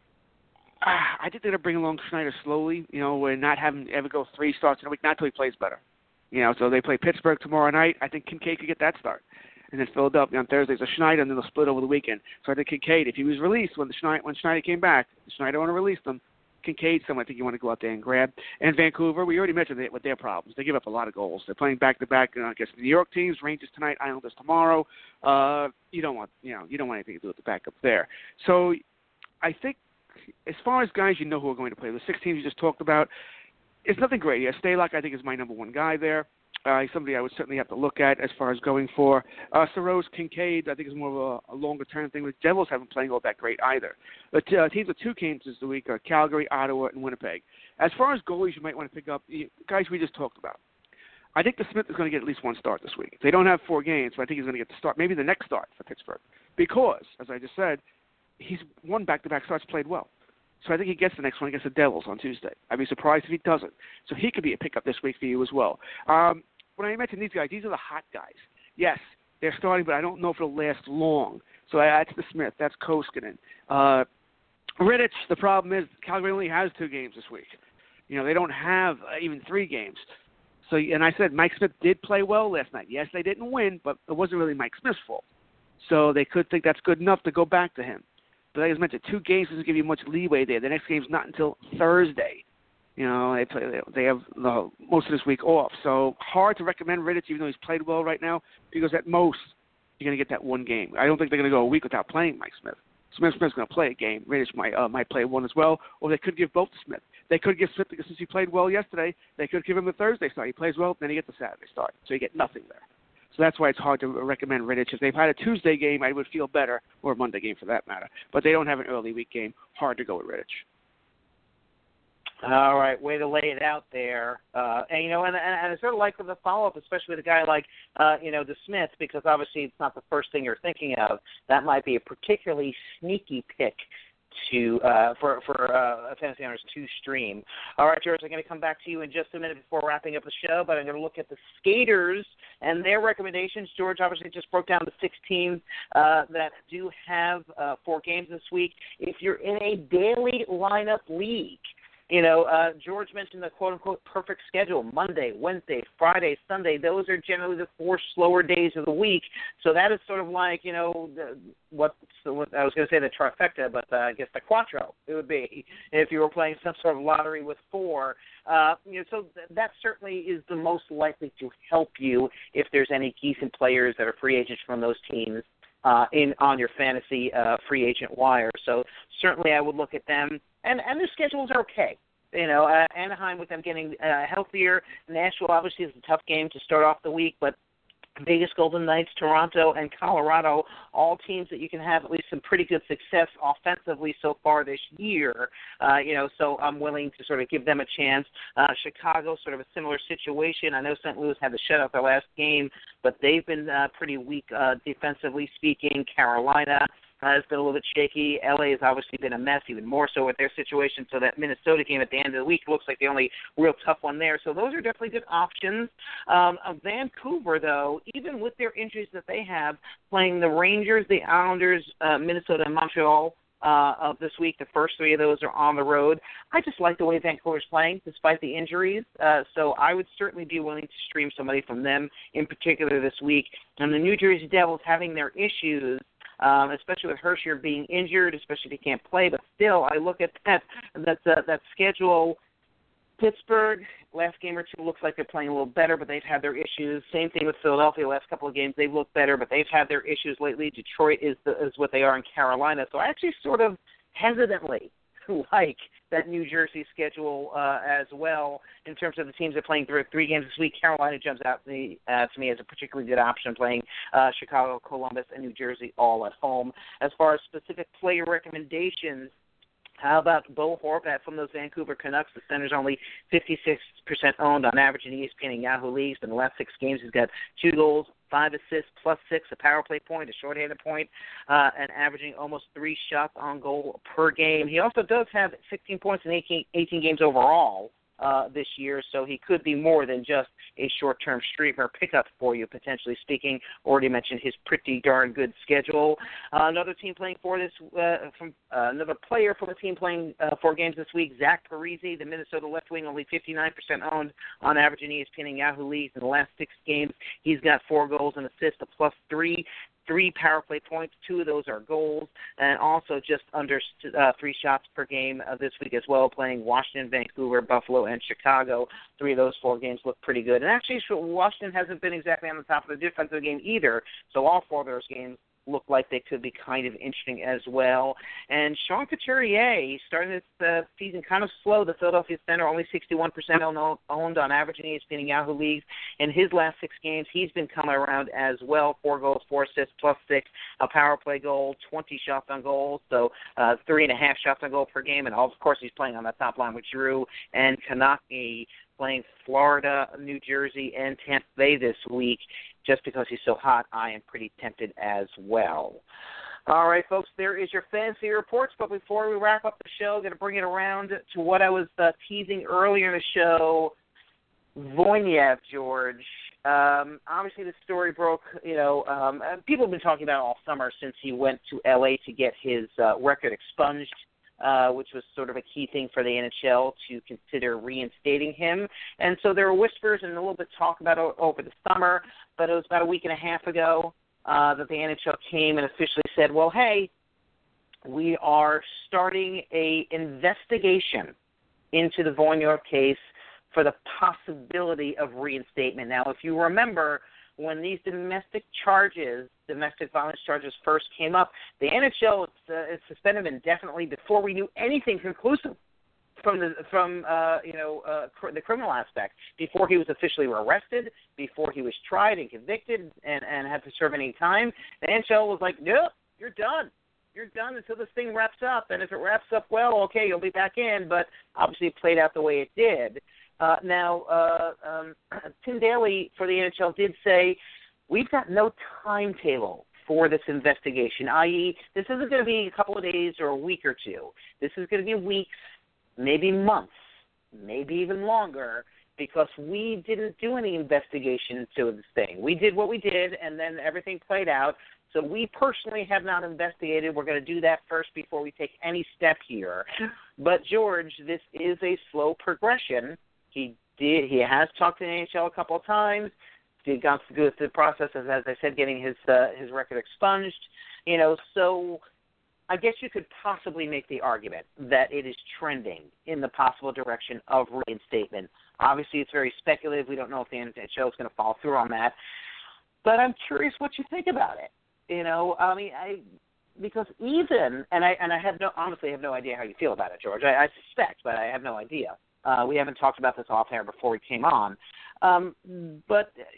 Uh, I think they're gonna bring along Schneider slowly. You know, and not have him ever go three starts in a week, not until he plays better. You know, so they play Pittsburgh tomorrow night. I think Kincaid could get that start. And then Philadelphia on Thursday. So Schneider, and then they'll split over the weekend. So I think Kincaid, if he was released when the Schneider, when Schneider came back, the Schneider want to release them. Kincaid, someone I think you want to go out there and grab. And Vancouver, we already mentioned it with their problems. They give up a lot of goals. They're playing back-to-back uh, against the New York teams, Rangers tonight, Islanders tomorrow. Uh, you don't want, you know, you don't want anything to do with the backup there. So I think as far as guys you know who are going to play, the six teams you just talked about, it's nothing great. Yeah, Stalock, I think, is my number one guy there. Uh, he's somebody I would certainly have to look at as far as going for. Uh, Saros, Kincaid, I think is more of a, a longer-term thing. The Devils haven't playing all that great either. The t- uh, teams with two games this week are Calgary, Ottawa, and Winnipeg. As far as goalies you might want to pick up, the guys we just talked about. I think the Smith is going to get at least one start this week. They don't have four games, but I think he's going to get the start, maybe the next start for Pittsburgh. Because, as I just said, he's won back-to-back starts, played well. So I think he gets the next one against the Devils on Tuesday. I'd be surprised if he doesn't. So he could be a pickup this week for you as well. Um, When I mention these guys, these are the hot guys. Yes, they're starting, but I don't know if it'll last long. So that's the Smith. That's Koskinen. Uh, Rittich, the problem is Calgary only has two games this week. You know, they don't have uh, even three games. So, and I said Mike Smith did play well last night. Yes, they didn't win, but it wasn't really Mike Smith's fault. So they could think that's good enough to go back to him. But like I mentioned, two games doesn't give you much leeway there. The next game's not until Thursday. You know, they play. They have the, most of this week off, so hard to recommend Rittich, even though he's played well right now, because at most you're going to get that one game. I don't think they're going to go a week without playing Mike Smith. Smith Smith's going to play a game. Rittich might uh, might play one as well, or they could give both to Smith. They could give Smith because since he played well yesterday, they could give him the Thursday start. He plays well, then he gets the Saturday start, so you get nothing there. So that's why it's hard to recommend Rittich. If they've had a Tuesday game, I would feel better, or a Monday game for that matter. But they don't have an early week game. Hard to go with Rittich. All right, way to lay it out there. Uh, and, you know, and, and I sort of like the follow-up, especially with a guy like, uh, you know, the Smith, because obviously it's not the first thing you're thinking of. That might be a particularly sneaky pick to uh, for, for uh, fantasy owners to stream. All right, George, I'm going to come back to you in just a minute before wrapping up the show, but I'm going to look at the skaters and their recommendations. George obviously just broke down the six teams uh, that do have uh, four games this week. If you're in a daily lineup league, You know, uh, George mentioned the quote-unquote perfect schedule, Monday, Wednesday, Friday, Sunday. Those are generally the four slower days of the week. So that is sort of like, you know, the, what, so what I was going to say the trifecta, but uh, I guess the quattro it would be if you were playing some sort of lottery with four. Uh, you know, so th- that certainly is the most likely to help you if there's any decent players that are free agents from those teams uh, in on your fantasy uh, free agent wire. So certainly I would look at them. And, and their schedules are okay. You know, uh, Anaheim with them getting uh, healthier. Nashville obviously is a tough game to start off the week, but Vegas Golden Knights, Toronto, and Colorado, all teams that you can have at least some pretty good success offensively so far this year. Uh, you know, so I'm willing to sort of give them a chance. Uh, Chicago, sort of a similar situation. I know Saint Louis had to shut out their last game, but they've been uh, pretty weak uh, defensively speaking. Carolina has been a little bit shaky. L A has obviously been a mess, even more so with their situation. So that Minnesota game at the end of the week looks like the only real tough one there. So those are definitely good options. Um, Vancouver, though, even with their injuries that they have, playing the Rangers, the Islanders, uh, Minnesota, and Montreal uh, of this week, the first three of those are on the road. I just like the way Vancouver's playing despite the injuries. Uh, so I would certainly be willing to stream somebody from them in particular this week. And the New Jersey Devils having their issues, Um, especially with Hershier being injured, especially if he can't play. But still, I look at that that uh, that schedule. Pittsburgh, last game or two, looks like they're playing a little better, but they've had their issues. Same thing with Philadelphia. Last couple of games, they've looked better, but they've had their issues lately. Detroit is the, is what they are in Carolina. So I actually sort of hesitantly like that New Jersey schedule uh, as well in terms of the teams that are playing three, three games this week. Carolina jumps out to me, uh, to me as a particularly good option, playing uh, Chicago, Columbus, and New Jersey all at home. As far as specific player recommendations, how about Bo Horvat from those Vancouver Canucks? The center's only fifty-six percent owned on average in E S P N and Yahoo leagues. In the last six games, he's got two goals, five assists, plus six, a power play point, a shorthanded point, uh, and averaging almost three shots on goal per game. He also does have sixteen points in eighteen, eighteen games overall uh, this year, so he could be more than just a short-term streamer pickup for you, potentially speaking. Already mentioned his pretty darn good schedule. Uh, another team playing for this, uh, from uh, another player from a team playing uh, four games this week, Zach Parise, the Minnesota left wing, only fifty-nine percent owned on average in E S P N and Yahoo leagues. In the last six games, he's got four goals and assists, a plus three. Three power play points, two of those are goals, and also just under uh, three shots per game uh, this week as well, playing Washington, Vancouver, Buffalo, and Chicago. Three of those four games look pretty good. And actually, Washington hasn't been exactly on the top of the defensive game either, so all four of those games look like they could be kind of interesting as well. And Sean Couturier, starting this uh, season kind of slow, the Philadelphia center, only sixty-one percent owned on average in E S P N and Yahoo leagues. In his last six games, he's been coming around as well, four goals, four assists, plus six, a power play goal, twenty shots on goal, so uh, three and a half shots on goal per game. And, of course, he's playing on that top line with Giroux and Konechny, playing Florida, New Jersey, and Tampa Bay this week. Just because he's so hot, I am pretty tempted as well. All right, folks, there is your fantasy reports. But before we wrap up the show, I'm going to bring it around to what I was uh, teasing earlier in the show. Voiniev, George. Um, obviously, the story broke, you know, um, people have been talking about it all summer since he went to L A to get his uh, record expunged. Uh, which was sort of a key thing for the N H L to consider reinstating him. And so there were whispers and a little bit of talk about it over the summer, but it was about a week and a half ago uh, that the N H L came and officially said, well, hey, we are starting a investigation into the Voiniev case for the possibility of reinstatement. Now, if you remember, when these domestic charges, domestic violence charges first came up, the N H L uh, suspended him indefinitely before we knew anything conclusive from the from uh, you know uh, cr- the criminal aspect. Before he was officially arrested, before he was tried and convicted and, and had to serve any time, the N H L was like, nope, you're done. You're done until this thing wraps up. And if it wraps up well, okay, you'll be back in. But obviously it played out the way it did. Uh, now, uh, um, Tim Daly for the N H L did say, we've got no timetable for this investigation, that is this isn't going to be a couple of days or a week or two. This is going to be weeks, maybe months, maybe even longer, because we didn't do any investigation into this thing. We did what we did, and then everything played out. So we personally have not investigated. We're going to do that first before we take any step here. But, George, this is a slow progression. He did. He has talked to the N H L a couple of times. He got through the process, as, as I said, getting his uh, his record expunged. You know, so I guess you could possibly make the argument that it is trending in the possible direction of reinstatement. Obviously, it's very speculative. We don't know if the N H L is going to follow through on that. But I'm curious what you think about it. You know, I mean, I because even and I and I have no honestly I have no idea how you feel about it, George. I, I suspect, but I have no idea. Uh, we haven't talked about this off air before we came on. Um, but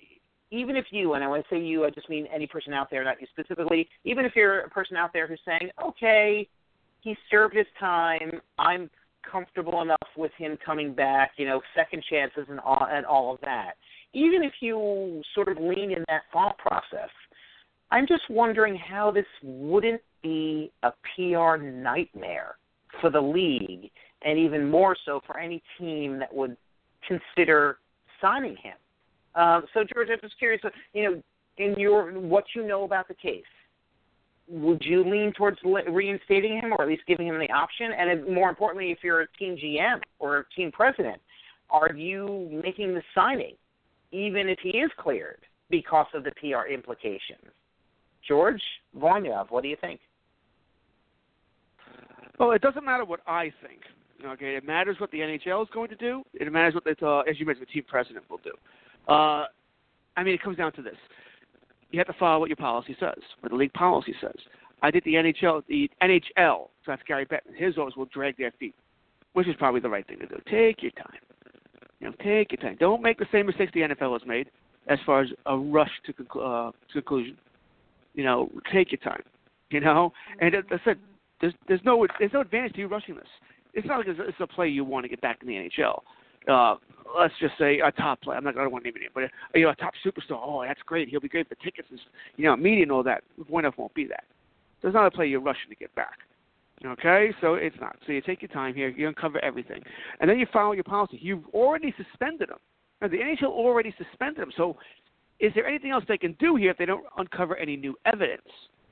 even if you, and when I say you, I just mean any person out there, not you specifically, even if you're a person out there who's saying, okay, he served his time, I'm comfortable enough with him coming back, you know, second chances and all, and all of that. Even if you sort of lean in that thought process, I'm just wondering how this wouldn't be a P R nightmare for the league, and even more so for any team that would consider signing him. Um, so, George, I'm just curious, you know, in your what you know about the case, would you lean towards reinstating him or at least giving him the option? And more importantly, if you're a team G M or a team president, are you making the signing even if he is cleared because of the P R implications? George Voinov, what do you think? Well, it doesn't matter what I think. Okay, it matters what the N H L is going to do. It matters what, the, uh, as you mentioned, the team president will do. Uh, I mean, it comes down to this. You have to follow what your policy says, what the league policy says. I think the N H L, the N H L, so that's Gary Bettman, his owners will drag their feet, which is probably the right thing to do. Take your time. You know, take your time. Don't make the same mistakes the N F L has made as far as a rush to, conclu- uh, to conclusion. You know, take your time. You know, and as I said, there's there's no there's no advantage to you rushing this. It's not like it's, it's a play you want to get back in the N H L. Uh, let's just say a top player. I'm not. I don't want to name it, but a, you know, a top superstar. Oh, that's great. He'll be great for tickets and you know, media and all that. Voinov won't be that. There's not a play you're rushing to get back. Okay, so it's not. So you take your time here. You uncover everything, and then you follow your policy. You've already suspended him. Now, the N H L already suspended him. So, is there anything else they can do here if they don't uncover any new evidence?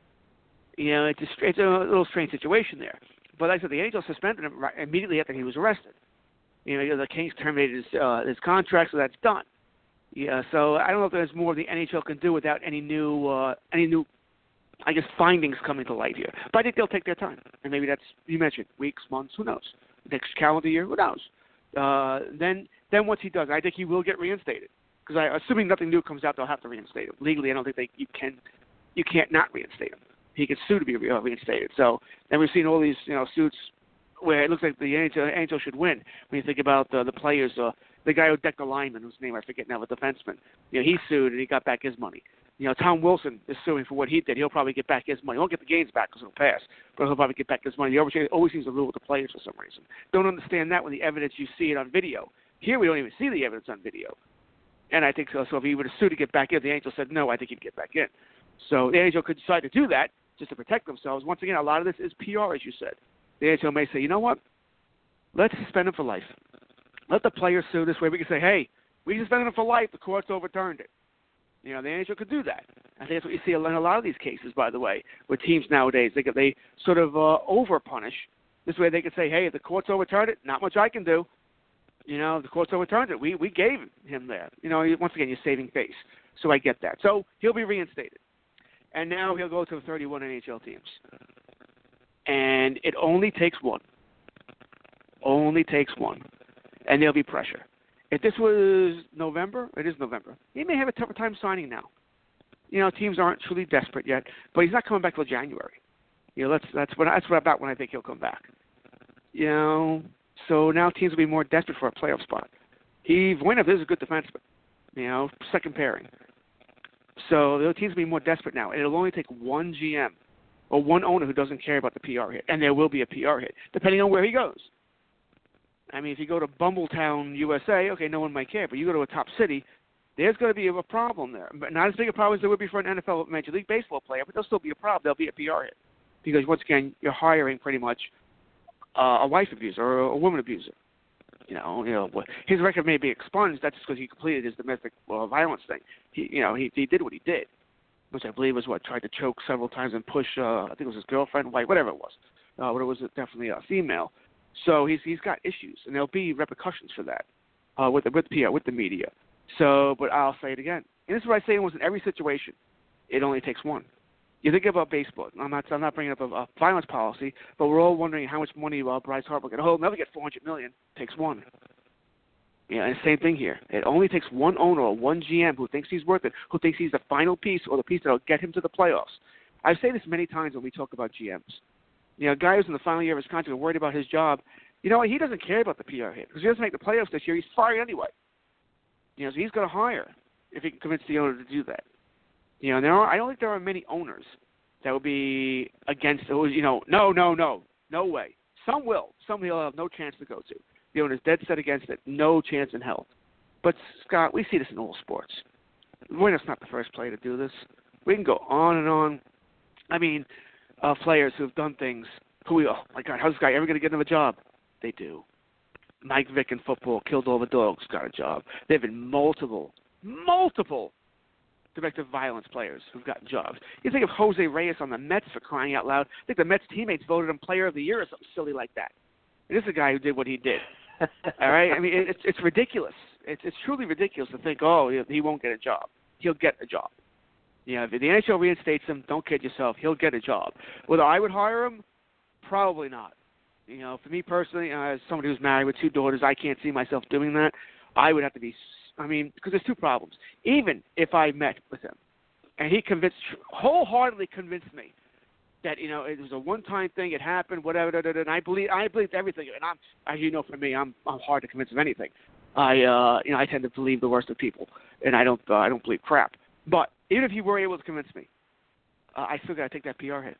You know, it's a, it's a little strange situation there. But like I said, the N H L suspended him right immediately after he was arrested. You know, the Kings terminated his, uh, his contract, so that's done. Yeah, so I don't know if there's more the N H L can do without any new, uh, any new, I guess, findings coming to light here. But I think they'll take their time, and maybe that's you mentioned weeks, months, who knows? Next calendar year, who knows? Uh, then, then once he does, I think he will get reinstated. Because I, assuming nothing new comes out, they'll have to reinstate him. Legally, I don't think they you can, you can't not reinstate him. He can sue to be reinstated. So then we've seen all these, you know, suits where it looks like the N H L, N H L should win. When you think about the, the players, uh, the guy who decked the lineman, whose name I forget now, the defenseman, you know, he sued and he got back his money. You know, Tom Wilson is suing for what he did. He'll probably get back his money. He won't get the gains back because it'll pass, but he'll probably get back his money. He always, always seems to rule with the players for some reason. Don't understand that when the evidence you see it on video. Here we don't even see the evidence on video. And I think so. So if he would have sued to get back in, the N H L said no, I think he'd get back in. So the N H L could decide to do that just to protect themselves. Once again, a lot of this is P R, as you said. The N H L may say, you know what? Let's suspend him for life. Let the players sue this way. We can say, hey, we suspended him for life. The court's overturned it. You know, the N H L could do that. I think that's what you see in a lot of these cases, by the way, with teams nowadays. They they sort of uh, over-punish. This way they can say, hey, if the court's overturned it, not much I can do. You know, the court's overturned it. We we gave him that. You know, once again, you're saving face. So I get that. So he'll be reinstated. And now he'll go to thirty-one N H L teams. And it only takes one. Only takes one. And there'll be pressure. If this was November, it is November, he may have a tougher time signing now. You know, teams aren't truly desperate yet, but he's not coming back till January. You know, that's that's what that's what about when I think he'll come back. You know, so now teams will be more desperate for a playoff spot. He Voinov is a good defenseman. You know, second pairing. So the teams will be more desperate now, and it'll only take one G M or one owner who doesn't care about the P R hit, and there will be a P R hit, depending on where he goes. I mean, if you go to Bumbletown, U S A, okay, no one might care, but you go to a top city, there's going to be a problem there. But not as big a problem as there would be for an N F L Major League Baseball player, but there'll still be a problem. There'll be a P R hit. Because, once again, you're hiring pretty much uh, a wife abuser or a woman abuser. You know, you know, his record may be expunged. That's just because he completed his domestic uh, violence thing. He, you know, he he did what he did, which I believe was what tried to choke several times and push. Uh, I think it was his girlfriend, wife, whatever it was. Uh, but it was definitely a female. So he's he's got issues, and there'll be repercussions for that uh, with the with P R, with the media. So, but I'll say it again, and this is what I say almost in every situation. It only takes one. You think about baseball. I'm not I'm not bringing up a, a violence policy, but we're all wondering how much money uh, Bryce Harper can hold. Never get four hundred million. Takes one. Yeah, and same thing here. It only takes one owner or one G M who thinks he's worth it, who thinks he's the final piece or the piece that'll get him to the playoffs. I've said this many times when we talk about G Ms. You know, a guy who's in the final year of his contract worried about his job. You know what? He doesn't care about the P R hit because he doesn't make the playoffs this year. He's fired anyway. You know, so he's going to hire. if he can convince the owner to do that. You know, there are, I don't think there are many owners that would be against, you know, no, no, no, no way. Some will. Some he'll have no chance to go to. The owner's dead set against it. No chance in hell. But, Scott, we see this in all sports. We're just not the first player to do this. We can go on and on. I mean, uh, players who have done things, who we, oh, my God, how's this guy ever going to get him a job? They do. Mike Vick in football killed all the dogs, got a job. There have been multiple, multiple domestic violence players who've gotten jobs. You think of Jose Reyes on the Mets, for crying out loud. I think the Mets teammates voted him Player of the Year or something silly like that. And this is a guy who did what he did. All right? I mean, it's it's ridiculous. It's it's truly ridiculous to think, oh, he won't get a job. He'll get a job. You know, if the N H L reinstates him, don't kid yourself, he'll get a job. Whether I would hire him, probably not. You know, for me personally, uh, as somebody who's married with two daughters, I can't see myself doing that. I would have to be, I mean, because there's two problems. Even if I met with him and he convinced, wholeheartedly convinced me that, you know, it was a one-time thing, it happened, whatever, da, da, da, and I believe, I believed everything. And I'm, as you know, for me, I'm, I'm hard to convince of anything. I, uh, you know, I tend to believe the worst of people, and I don't, uh, I don't believe crap. But even if you were able to convince me, uh, I still got to take that P R hit.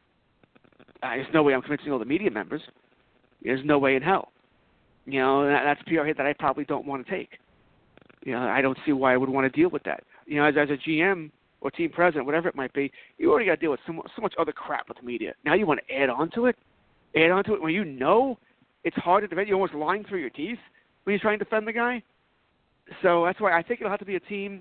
Uh, there's no way I'm convincing all the media members. There's no way in hell. You know, that, that's a P R hit that I probably don't want to take. You know, I don't see why I would want to deal with that. You know, as, as a G M or team president, whatever it might be, you already got to deal with so, so much other crap with the media. Now you want to add on to it? Add on to it when you know it's hard to defend. You're almost lying through your teeth when you're trying to defend the guy. So that's why I think it'll have to be a team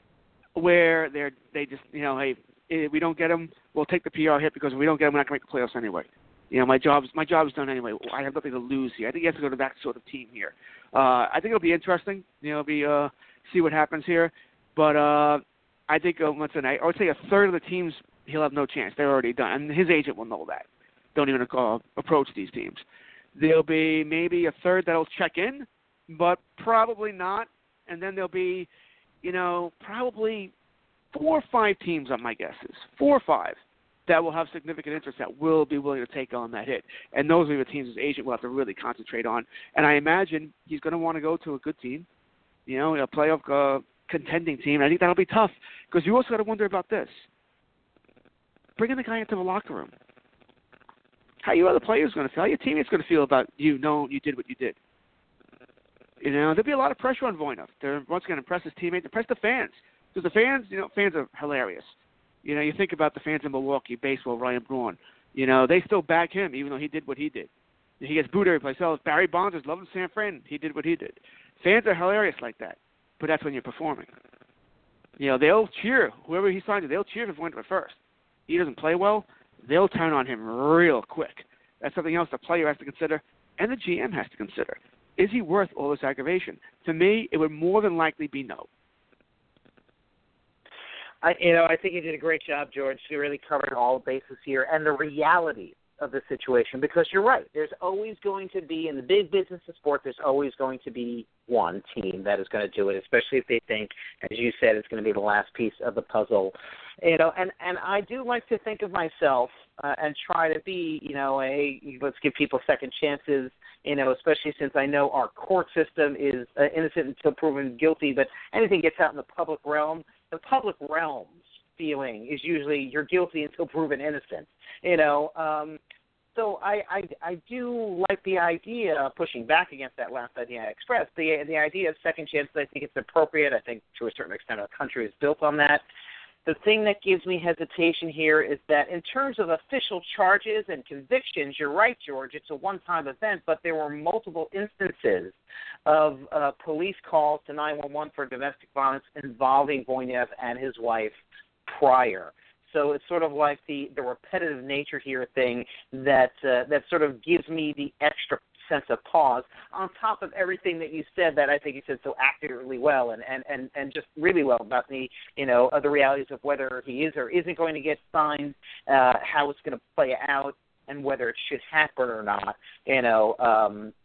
where they're they just, you know, hey, if we don't get him, we'll take the P R hit because if we don't get him, we're not going to make the playoffs anyway. You know, my job's my job's done anyway. I have nothing to lose here. I think you have to go to that sort of team here. Uh, I think it'll be interesting. You know, be uh, see what happens here. But uh, I think uh, listen, I, I would say a third of the teams he'll have no chance. They're already done, and his agent will know that. Don't even uh, approach these teams. There'll be maybe a third that'll check in, but probably not. And then there'll be, you know, probably four or five teams on my guesses, four or five, that will have significant interest that will be willing to take on that hit. And those are the teams his agent will have to really concentrate on. And I imagine he's going to want to go to a good team, you know, a playoff uh, contending team. I think that'll be tough because you also got to wonder about this. Bringing the guy into the locker room. How your other players going to feel? How your teammates going to feel about you knowing you did what you did? You know, there'll be a lot of pressure on Voynov. They're once going to impress his teammates, impress the fans. Because the fans, you know, fans are hilarious. You know, you think about the fans in Milwaukee, baseball, Ryan Braun. You know, they still back him, even though he did what he did. He gets booed every place else. Barry Bonds is loving San Fran. He did what he did. Fans are hilarious like that. But that's when you're performing. You know, they'll cheer. Whoever he signs to, they'll cheer if he went to first. He doesn't play well, they'll turn on him real quick. That's something else the player has to consider, and the G M has to consider. Is he worth all this aggravation? To me, it would more than likely be no. I, you know, I think you did a great job, George. You really covered all bases here and the reality of the situation because you're right. There's always going to be, in the big business of sport, there's always going to be one team that is going to do it, especially if they think, as you said, it's going to be the last piece of the puzzle. You know, and, and I do like to think of myself uh, and try to be, you know, a let's give people second chances, you know, especially since I know our court system is uh, innocent until proven guilty, but anything gets out in the public realm, the public realm's feeling is usually you're guilty until proven innocent, you know. Um, so I, I I do like the idea, pushing back against that last idea I expressed, the the idea of second chances. I think it's appropriate. I think to a certain extent our country is built on that. The thing that gives me hesitation here is that in terms of official charges and convictions, you're right, George, it's a one-time event, but there were multiple instances of uh, police calls to nine one one for domestic violence involving Voynov and his wife prior. So it's sort of like the, the repetitive nature here thing that uh, that sort of gives me the extra sense of pause on top of everything that you said that I think you said so accurately well and, and, and, and just really well about the, you know, uh, the realities of whether he is or isn't going to get signed, uh, how it's going to play out, and whether it should happen or not. You know, um,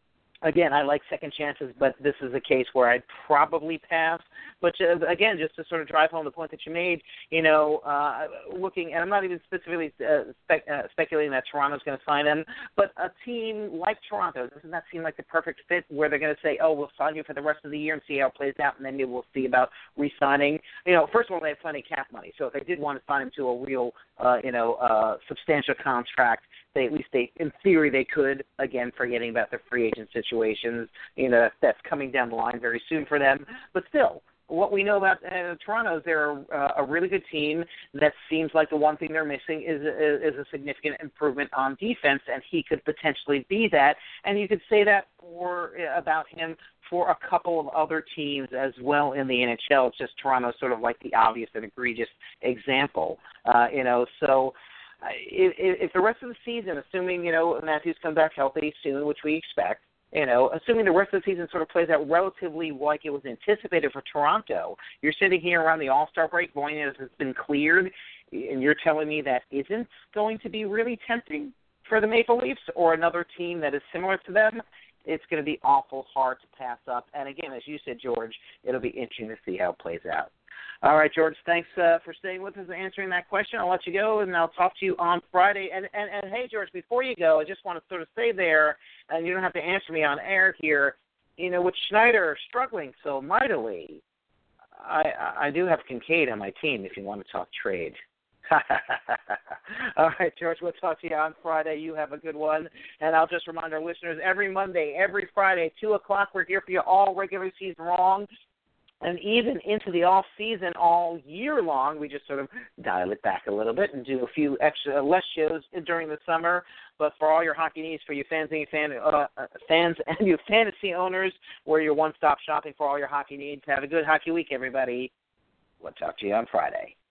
again, I like second chances, but this is a case where I'd probably pass. But uh, again, just to sort of drive home the point that you made, you know, uh, looking, and I'm not even specifically uh, spec, uh, speculating that Toronto's going to sign him, but a team like Toronto, doesn't that seem like the perfect fit where they're going to say, oh, we'll sign you for the rest of the year and see how it plays out, and then maybe we'll see about re-signing. You know, first of all, they have plenty of cap money, so if they did want to sign him to a real, uh, you know, uh, substantial contract, they at least they, in theory, they could. Again, forgetting about the free agent situations, you know, that's coming down the line very soon for them. But still, what we know about uh, Toronto is they're uh, a really good team. That seems like the one thing they're missing is, is is a significant improvement on defense, and he could potentially be that. And you could say that for about him for a couple of other teams as well in the N H L. It's just Toronto's sort of like the obvious and egregious example, uh, you know. So if, if the rest of the season, assuming, you know, Matthews comes back healthy soon, which we expect, you know, assuming the rest of the season sort of plays out relatively like it was anticipated for Toronto, you're sitting here around the All-Star break, Voinet has been cleared, and you're telling me that isn't going to be really tempting for the Maple Leafs or another team that is similar to them. It's going to be awful hard to pass up. And again, as you said, George, it'll be interesting to see how it plays out. All right, George, thanks uh, for staying with us and answering that question. I'll let you go, and I'll talk to you on Friday. And, and, and hey, George, before you go, I just want to sort of stay there, and you don't have to answer me on air here. You know, with Schneider struggling so mightily, I, I do have Kincaid on my team if you want to talk trade. All right, George, we'll talk to you on Friday. You have a good one. And I'll just remind our listeners, every Monday, every Friday, two o'clock, we're here for you all regular season long. And even into the off season all year long, we just sort of dial it back a little bit and do a few extra less shows during the summer. But for all your hockey needs, for you fans and you fan, uh, fans and you fantasy owners, we're your one-stop shopping for all your hockey needs. Have a good hockey week, everybody. We'll talk to you on Friday.